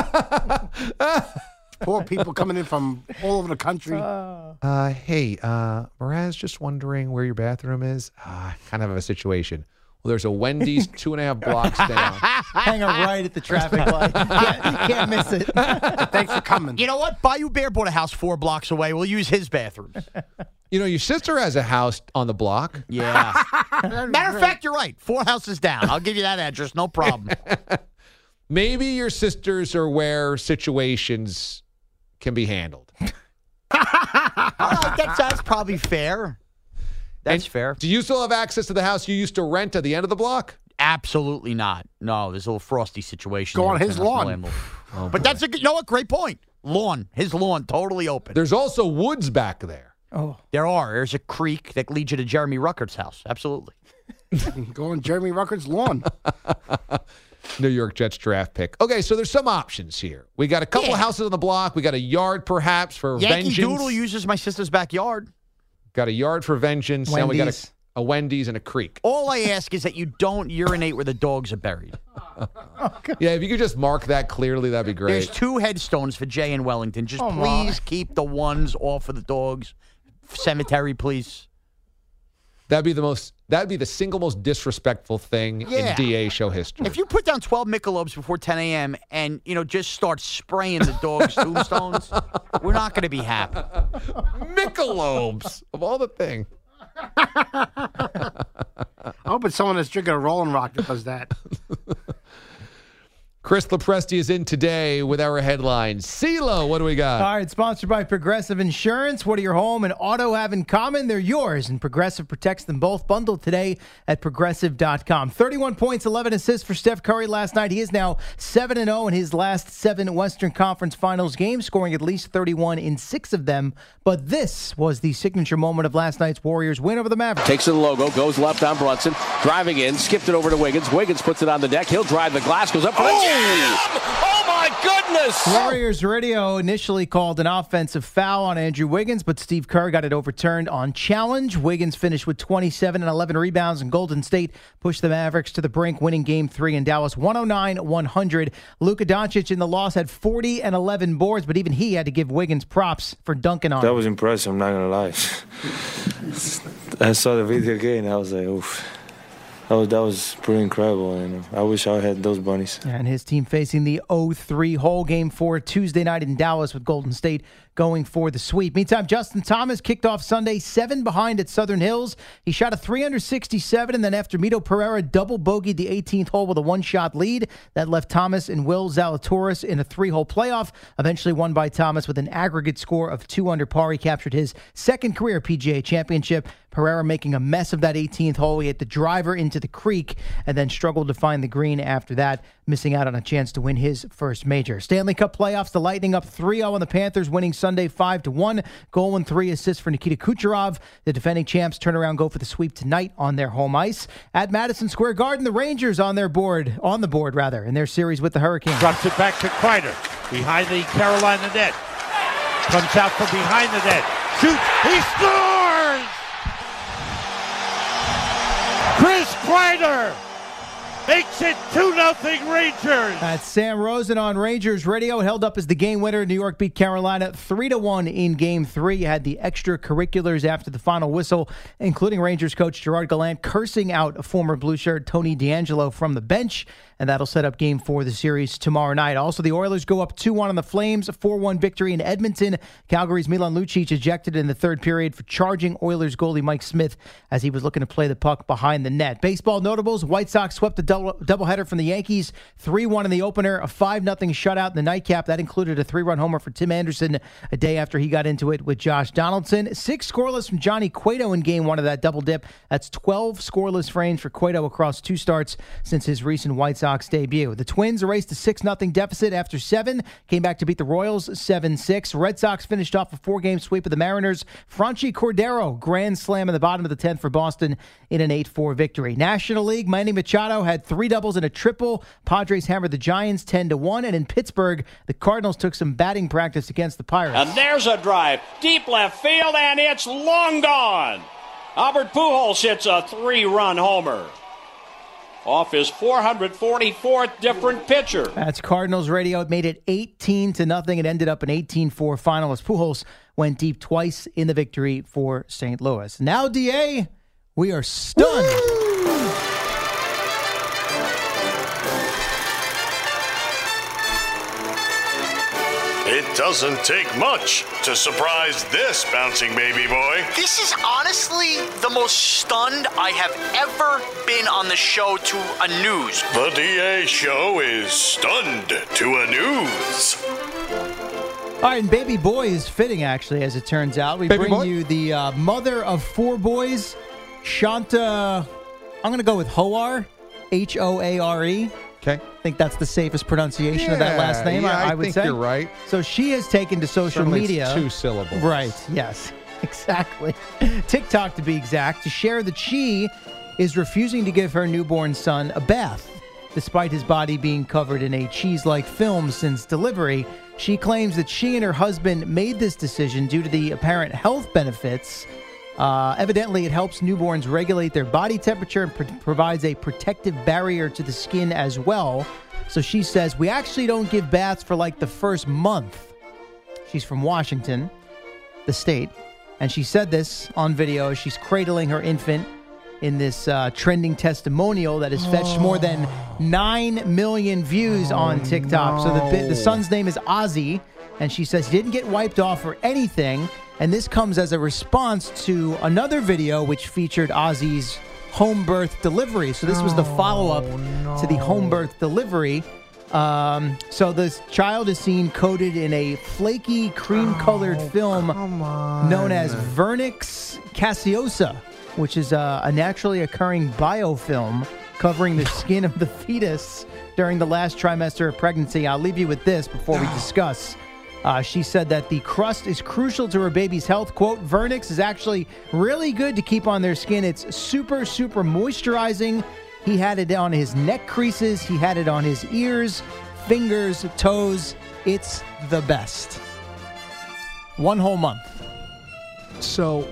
Poor people coming in from all over the country. Uh, hey, uh, Mraz, just wondering where your bathroom is. Uh, I kind of have a situation. Well, there's a Wendy's two and a half blocks down. Hang her right at the traffic light. You can't, you can't miss it. Thanks for coming. You know what? Bayou Bear bought a house four blocks away. We'll use his bathroom. You know, your sister has a house on the block. Yeah. Matter of fact, you're right. Four houses down. I'll give you that address. No problem. Maybe your sisters are where situations can be handled. All right, that's, that's probably fair. That's And fair. Do you still have access to the house you used to rent at the end of the block? Absolutely not. No, there's a little frosty situation. Go there on with his the house lawn. landlord. But that's a good, you know what? Great point. Lawn. His lawn, totally open. There's also woods back there. Oh, There are. There's a creek that leads you to Jeremy Ruckert's house. Absolutely. Go on Jeremy Ruckert's lawn. New York Jets draft pick. Okay, so there's some options here. We got a couple Yeah. houses on the block. We got a yard perhaps for Yankee vengeance. Doodle uses my sister's backyard. Got a yard for vengeance. And we got a, Wendy's. a Wendy's and a creek. All I ask is that you don't urinate where the dogs are buried. Yeah, if you could just mark that clearly, that'd be great. There's two headstones for Jay in Wellington. Just Oh, my. please keep the ones off of the dogs. Cemetery, please. That'd be the most. That'd be the single most disrespectful thing Yeah. in D A show history. If you put down twelve Michelobes before ten a.m. and, you know, just start spraying the dogs' tombstones, we're not going to be happy. Michelobes of all the thing. I hope it's someone that's drinking a Rolling Rock that does that. Chris Lepresti is in today with our headlines. CeeLo, what do we got? All right, sponsored by Progressive Insurance. What do your home and auto have in common? They're yours, and Progressive protects them both. Bundled today at progressive dot com. thirty-one points, eleven assists for Steph Curry last night. He is now seven and oh in his last seven Western Conference Finals games, scoring at least thirty-one in six of them. But this was the signature moment of last night's Warriors win over the Mavericks. Takes the logo, goes left on Brunson, driving in, skipped it over to Wiggins. Wiggins puts it on the deck. He'll drive the glass, goes up for the jam. Oh, my goodness! Warriors Radio initially called an offensive foul on Andrew Wiggins, but Steve Kerr got it overturned on challenge. Wiggins finished with twenty-seven and eleven rebounds, and Golden State pushed the Mavericks to the brink, winning Game three in Dallas, one oh nine one hundred. Luka Doncic in the loss had forty and eleven boards, but even he had to give Wiggins props for dunking on him. That was impressive, I'm not going to lie. I saw the video again, I was like, oof. That was, that was pretty incredible, and I wish I had those bunnies. And his team facing the oh three hole Game four Tuesday night in Dallas with Golden State going for the sweep. Meantime, Justin Thomas kicked off Sunday seven behind at Southern Hills. He shot a three sixty-seven, and then after Mito Pereira double bogeyed the eighteenth hole with a one-shot lead, that left Thomas and Will Zalatoris in a three-hole playoff, eventually won by Thomas with an aggregate score of two under par. He captured his second career P G A championship. Pereira making a mess of that eighteenth hole. He hit the driver into the creek and then struggled to find the green after that, missing out on a chance to win his first major. Stanley Cup playoffs, the Lightning up three oh on the Panthers, winning Sunday five to one. Goal and three assists for Nikita Kucherov. The defending champs turn around, go for the sweep tonight on their home ice. At Madison Square Garden, the Rangers on their board, on the board rather, in their series with the Hurricanes. Drops it back to Kreider behind the Carolina net. Comes out from behind the net. Shoots. He scores! Chris Kreider makes it two nothing Rangers. That's Sam Rosen on Rangers Radio. It held up as the game winner. New York beat Carolina three to one in Game three. You had the extracurriculars after the final whistle, including Rangers coach Gerard Gallant cursing out a former blue shirt Tony DeAngelo from the bench, and that'll set up Game four of the series tomorrow night. Also, the Oilers go up two one on the Flames, a four one victory in Edmonton. Calgary's Milan Lucic ejected in the third period for charging Oilers goalie Mike Smith as he was looking to play the puck behind the net. Baseball notables, White Sox swept the double, doubleheader from the Yankees, three one in the opener, a five nothing shutout in the nightcap. That included a three-run homer for Tim Anderson a day after he got into it with Josh Donaldson. Six scoreless from Johnny Cueto in Game one of that double dip. That's twelve scoreless frames for Cueto across two starts since his recent White Sox Sox debut. The Twins erased a six nothing deficit after seven, came back to beat the Royals seven six. Red Sox finished off a four-game sweep of the Mariners. Franchy Cordero, grand slam in the bottom of the tenth for Boston in an eight four victory. National League, Manny Machado had three doubles and a triple. Padres hammered the Giants ten to one, and in Pittsburgh, the Cardinals took some batting practice against the Pirates. And there's a drive, deep left field, and it's long gone. Albert Pujols hits a three-run homer off his four hundred forty-fourth different pitcher. That's Cardinals Radio. It made it eighteen to nothing. It ended up an eighteen four final as Pujols went deep twice in the victory for Saint Louis. Now, D A, we are stunned. Woo! It doesn't take much to surprise this bouncing baby boy. This is honestly the most stunned I have ever been on the show to a news. The D A show is stunned to a news. All right, and baby boy is fitting, actually, as it turns out. We baby bring boy? you the uh, mother of four boys, Shanta, I'm going to go with Hoare, H O A R E. Okay. I think that's the safest pronunciation yeah, of that last name, yeah, I, I, I would think say. you're right. So she has taken to social Certainly media. It's two syllables. Right, yes, exactly. TikTok, to be exact, to share that she is refusing to give her newborn son a bath. Despite his body being covered in a cheese-like film since delivery, she claims that she and her husband made this decision due to the apparent health benefits. Uh, evidently, it helps newborns regulate their body temperature and pro- provides a protective barrier to the skin as well. So she says, we actually don't give baths for like the first month. She's from Washington, the state, and she said this on video as she's cradling her infant in this uh, trending testimonial that has fetched oh. more than nine million views oh, on TikTok. No. So the, the son's name is Ozzy, and she says he didn't get wiped off or anything. And this comes as a response to another video which featured Ozzy's home birth delivery. So this was the follow-up oh, no. to the home birth delivery. Um, so this child is seen coated in a flaky cream-colored oh, film known as Vernix caseosa, which is a, a naturally occurring biofilm covering the skin of the fetus during the last trimester of pregnancy. I'll leave you with this before we discuss. Uh, she said that the crust is crucial to her baby's health. Quote, Vernix is actually really good to keep on their skin. It's super, super moisturizing. He had it on his neck creases. He had it on his ears. fingers, toes. It's the best. One whole month. So,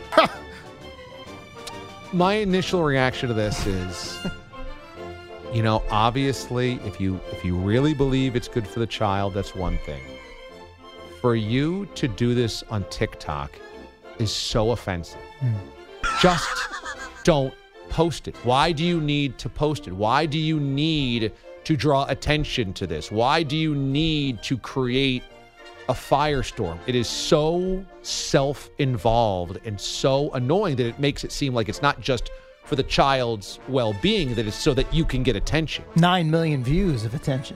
my initial reaction to this is, you know, obviously, if you if you really believe it's good for the child, that's one thing. For you to do this on TikTok is so offensive. Mm. Just don't post it. Why do you need to post it? Why do you need to draw attention to this? Why do you need to create a firestorm? It is so self-involved and so annoying that it makes it seem like it's not just for the child's well-being, that it's so that you can get attention. Nine million views of attention.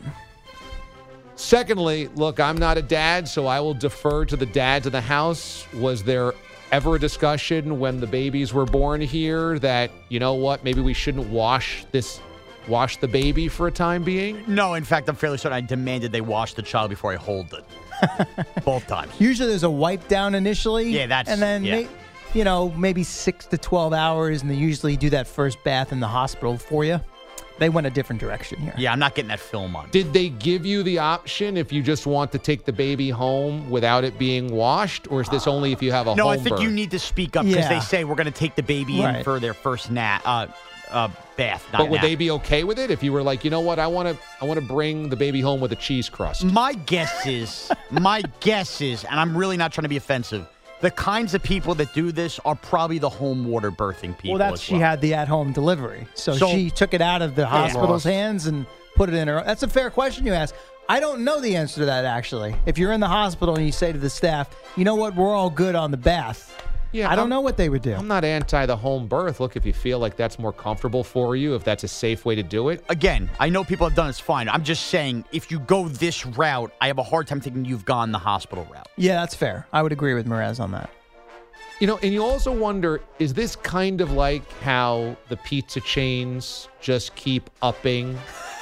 Secondly, look, I'm not a dad, so I will defer to the dads of the house. Was there ever a discussion when the babies were born here that, you know what, maybe we shouldn't wash this, wash the baby for a time being? No, in fact, I'm fairly certain I demanded they wash the child before I hold it. Both times. Usually there's a wipe down initially. Yeah, that's... And then, yeah. may, you know, maybe six to twelve hours, and they usually do that first bath in the hospital for you. They went a different direction here. Yeah, I'm not getting that film on. Did they give you the option if you just want to take the baby home without it being washed, or is this only if you have a no, home I think birth? you need to speak up because Yeah. they say we're going to take the baby in Right. for their first nap, uh, uh, bath. Not But would nap. they be okay with it if you were like, you know what, I want to I want to bring the baby home with a cheese crust? My guess is, my guess is, and I'm really not trying to be offensive, the kinds of people that do this are probably the home water birthing people. Well, that's as she well. had the at-home delivery, so, So- she took it out of the hospital's hands and put it in her. That's a fair question you ask. I don't know the answer to that actually. If you're in the hospital and you say to the staff, you know what, we're all good on the bath. Yeah, I don't I'm- know what they would do. I'm not anti the home birth. Look, if you feel like that's more comfortable for you, if that's a safe way to do it. Again, I know people have done it's fine. I'm just saying, if you go this route, I have a hard time thinking you've gone the hospital route. Yeah, that's fair. I would agree with Mraz on that. You know, and you also wonder, is this kind of like how the pizza chains just keep upping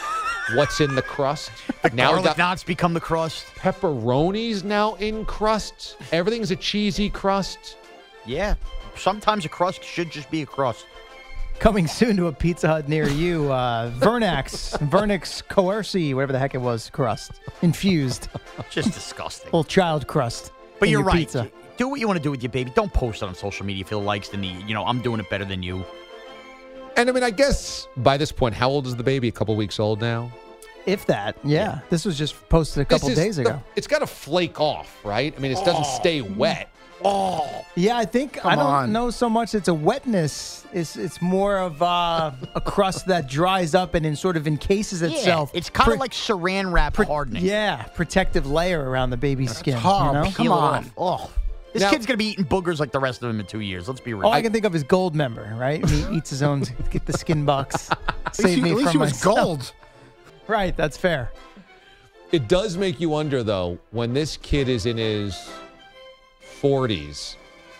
what's in the crust? The now we garlic got knots become the crust. pepperonis now in crust. Everything's a cheesy crust. Yeah, sometimes a crust should just be a crust. Coming soon to a Pizza Hut near you, uh, Vernax, Vernix Coerci, whatever the heck it was, crust. Infused. Just disgusting. Little child crust. But in you're your right. Pizza. Do what you want to do with your baby. Don't post it on social media for the likes and the, you know, I'm doing it better than you. And I mean, I guess by this point, how old is the baby? A couple weeks old now? If that, yeah. This was just posted a couple This is days the- ago. It's got to flake off, right? I mean, it doesn't stay wet. Oh, Yeah, I think I Come don't on. know so much. It's a wetness. It's it's more of uh, a crust that dries up and then sort of encases itself. Yeah, it's kind of Pro- like saran wrap hardening. yeah, protective layer around the baby's skin. horrible. You know? Come Peel it on. off. Oh, this Now- kid's gonna be eating boogers like the rest of them in two years. Let's be real. All I can think of is Gold Member, right? And he eats his own. Get the skin box. At Save least, he, me at least from he was myself. gold. Right, that's fair. It does make you wonder, though, when this kid is in his forties,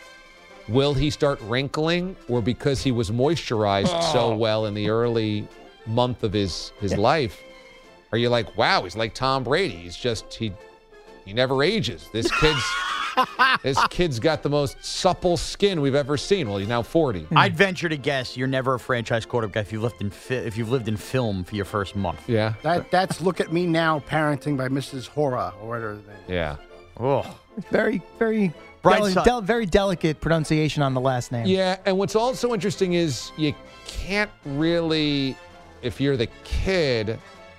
will he start wrinkling, or because he was moisturized Oh. so well in the early month of his, his life, are you like, wow, he's like Tom Brady. He's just, he he never ages. This kid's this kid's got the most supple skin we've ever seen. Well, he's now forty. I'd venture to guess you're never a franchise quarterback if you lived in fi- if you've lived in film for your first month. Yeah. That that's Look at Me Now parenting by Missus Hora or whatever. the name. Yeah. Oh, Very, very, Bright deli- side. del- very delicate pronunciation on the last name. Yeah, and what's also interesting is you can't really, if you're the kid,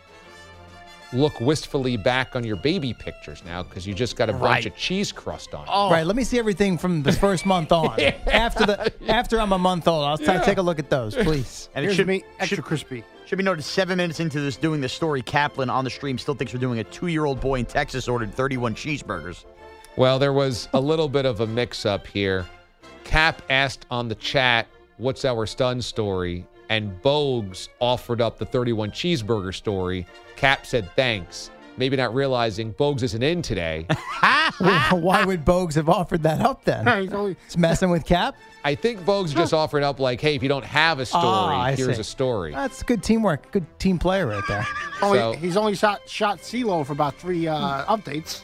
look wistfully back on your baby pictures now because you just got a bunch Right. of cheese crust on. oh. Right. Let me see everything from the first month on. After the after I'm a month old, I'll Yeah. t- take a look at those, please. And it Here's should me, extra should, crispy. should be noted, seven minutes into this doing this story, Kaplan on the stream still thinks we're doing a two-year-old boy in Texas ordered thirty-one cheeseburgers. Well, there was a little bit of a mix-up here. Cap asked on the chat, what's our stun story? And Bogues offered up the thirty-one cheeseburger story. Cap said thanks, maybe not realizing Bogues isn't in today. Why would Bogues have offered that up then? He's only- It's messing with Cap? I think Bogues just offered up like, hey, if you don't have a story, Ah, I here's see. a story. That's good teamwork. Good team player right there. only, So- he's only shot shot CeeLo for about three uh, updates.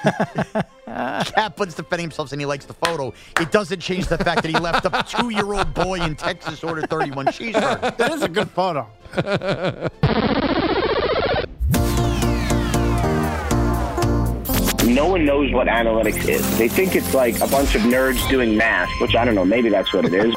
Kaplan's defending himself saying he likes the photo. It doesn't change the fact that he left a two-year-old boy in Texas ordered thirty-one cheeseburgers. That is a good photo. no one knows what analytics is. They think it's like a bunch of nerds doing math, which I don't know, maybe that's what it is.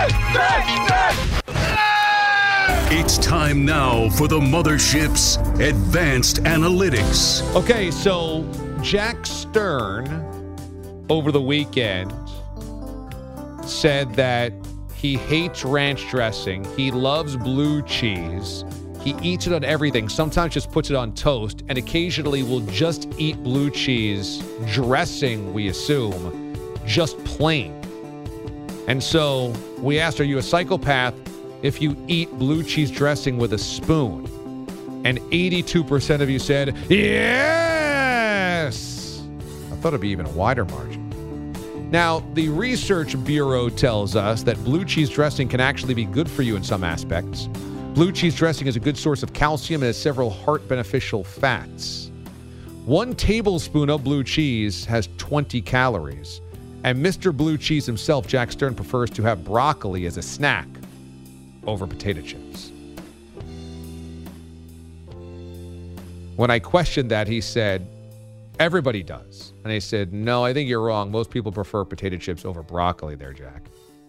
It's time now for the Mothership's Advanced Analytics. Okay, so Jack Stern over the weekend said that he hates ranch dressing. He loves blue cheese. He eats it on everything, sometimes just puts it on toast, and occasionally will just eat blue cheese dressing, we assume, just plain. And so we asked, are you a psychopath if you eat blue cheese dressing with a spoon? And eighty-two percent of you said, yes! I thought it'd be even a wider margin. Now, the Research Bureau tells us that blue cheese dressing can actually be good for you in some aspects. Blue cheese dressing is a good source of calcium and has several heart beneficial fats. One tablespoon of blue cheese has twenty calories. And Mister Blue Cheese himself, Jack Stern, prefers to have broccoli as a snack over potato chips. When I questioned that, he said, everybody does. And I said, no, I think you're wrong. Most people prefer potato chips over broccoli there, Jack.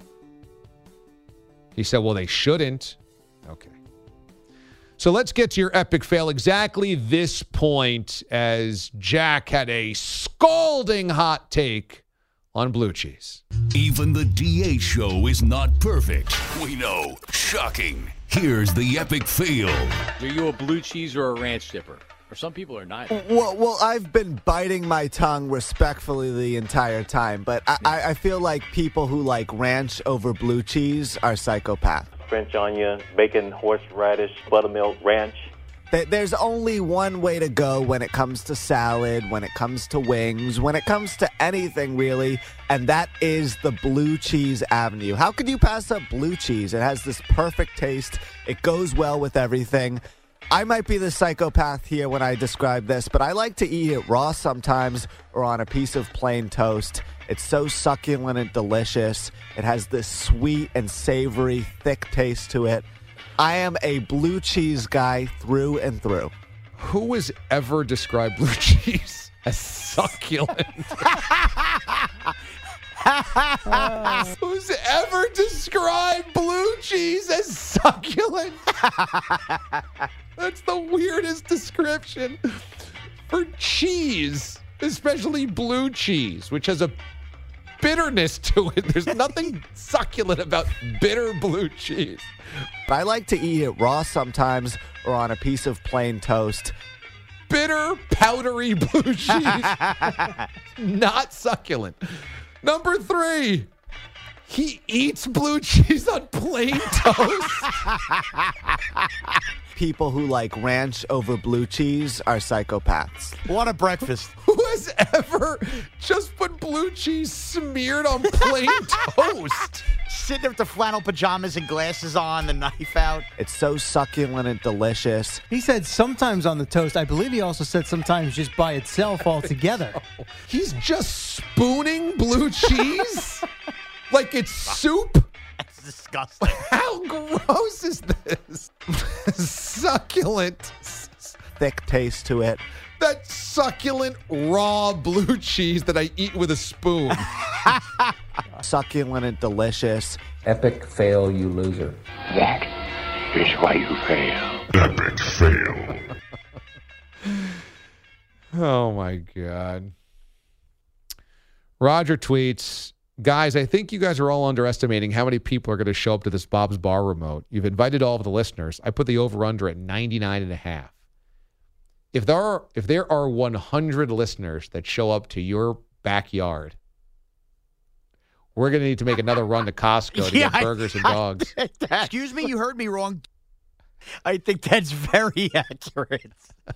He said, well, they shouldn't. Okay. So let's get to your epic fail. Exactly this point as Jack had a scalding hot take on blue cheese. Even the D A show is not perfect. We know. Shocking. Here's the epic fail. Are you a blue cheese or a ranch dipper? Or some people are neither. Well, well, I've been biting my tongue respectfully the entire time, but I, I, I feel like people who like ranch over blue cheese are psychopaths. French onion, bacon, horseradish, buttermilk, ranch. There's only one way to go when it comes to salad, when it comes to wings, when it comes to anything really, and that is the blue cheese avenue. How could you pass up blue cheese? It has this perfect taste. It goes well with everything. I might be the psychopath here when I describe this, but I like to eat it raw sometimes or on a piece of plain toast. It's so succulent and delicious. It has this sweet and savory, thick taste to it. I am a blue cheese guy through and through. Who has ever described blue cheese as succulent? Who's ever described blue cheese as succulent? That's the weirdest description for cheese, especially blue cheese, which has a bitterness to it. There's nothing succulent about bitter blue cheese. But I like to eat it raw sometimes or on a piece of plain toast. Bitter, powdery blue cheese. Not succulent. Number three, he eats blue cheese on plain toast. People who like ranch over blue cheese are psychopaths. What a breakfast. Who has ever just put blue cheese smeared on plain toast? Sitting there with the flannel pajamas and glasses on, the knife out. It's so succulent and delicious. He said sometimes on the toast. I believe he also said sometimes just by itself altogether. He's just spooning blue cheese? Like it's soup? That's disgusting. How gross is this? Succulent. Thick taste to it. That succulent raw blue cheese that I eat with a spoon. Succulent and delicious. Epic fail, you loser. That is why you fail. Epic fail. Oh, my God. Roger tweets, guys, I think you guys are all underestimating how many people are going to show up to this Bob's Bar remote. You've invited all of the listeners. I put the over-under at ninety-nine and a half. If there are if there are one hundred listeners that show up to your backyard, we're going to need to make another run to Costco to yeah, get burgers I, and dogs. Excuse me, you heard me wrong. I think that's very accurate.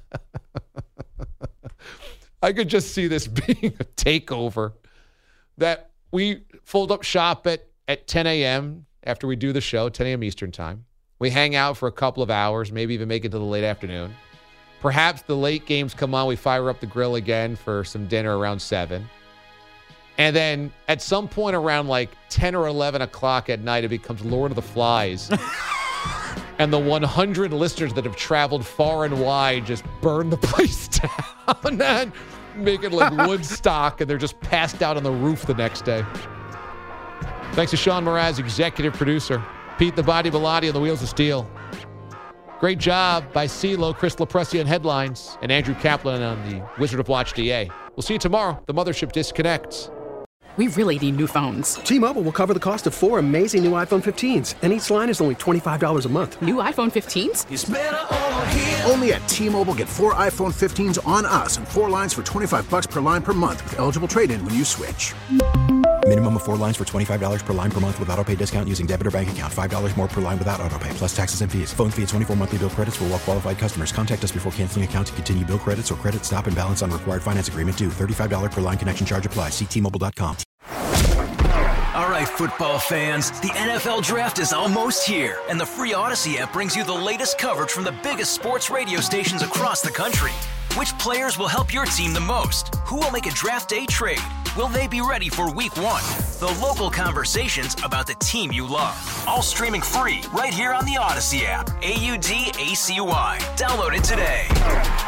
I could just see this being a takeover. That we fold up shop at, at ten a.m. after we do the show, ten a.m. Eastern time. We hang out for a couple of hours, maybe even make it to the late afternoon. Perhaps the late games come on, we fire up the grill again for some dinner around seven. And then at some point around like ten or eleven o'clock at night, it becomes Lord of the Flies. And the one hundred listeners that have traveled far and wide just burn the place down. And make it like Woodstock, and they're just passed out on the roof the next day. Thanks to Sean Mraz, executive producer. Pete the Body Bellotti on the Wheels of Steel. Great job by CeeLo, Chris Lopresti on headlines, and Andrew Kaplan on the Wizard of Watch D A. We'll see you tomorrow. The Mothership disconnects. We really need new phones. T-Mobile will cover the cost of four amazing new iPhone fifteens, and each line is only twenty-five dollars a month. New iPhone fifteens? It's better over here. Only at T-Mobile, get four iPhone fifteens on us and four lines for twenty-five bucks per line per month with eligible trade-in when you switch. Minimum of four lines for twenty-five dollars per line per month with autopay discount using debit or bank account. five dollars more per line without autopay, plus taxes and fees. Phone fee at twenty-four monthly bill credits for well-qualified customers. Contact us before canceling account to continue bill credits or credit stop and balance on required finance agreement due. thirty-five dollars per line connection charge applies. See T Mobile dot com. All right, football fans, the N F L Draft is almost here, and the free Odyssey app brings you the latest coverage from the biggest sports radio stations across the country. Which players will help your team the most? Who will make a draft day trade? Will they be ready for week one? The local conversations about the team you love. All streaming free right here on the Odyssey app. A U D A C Y. Download it today.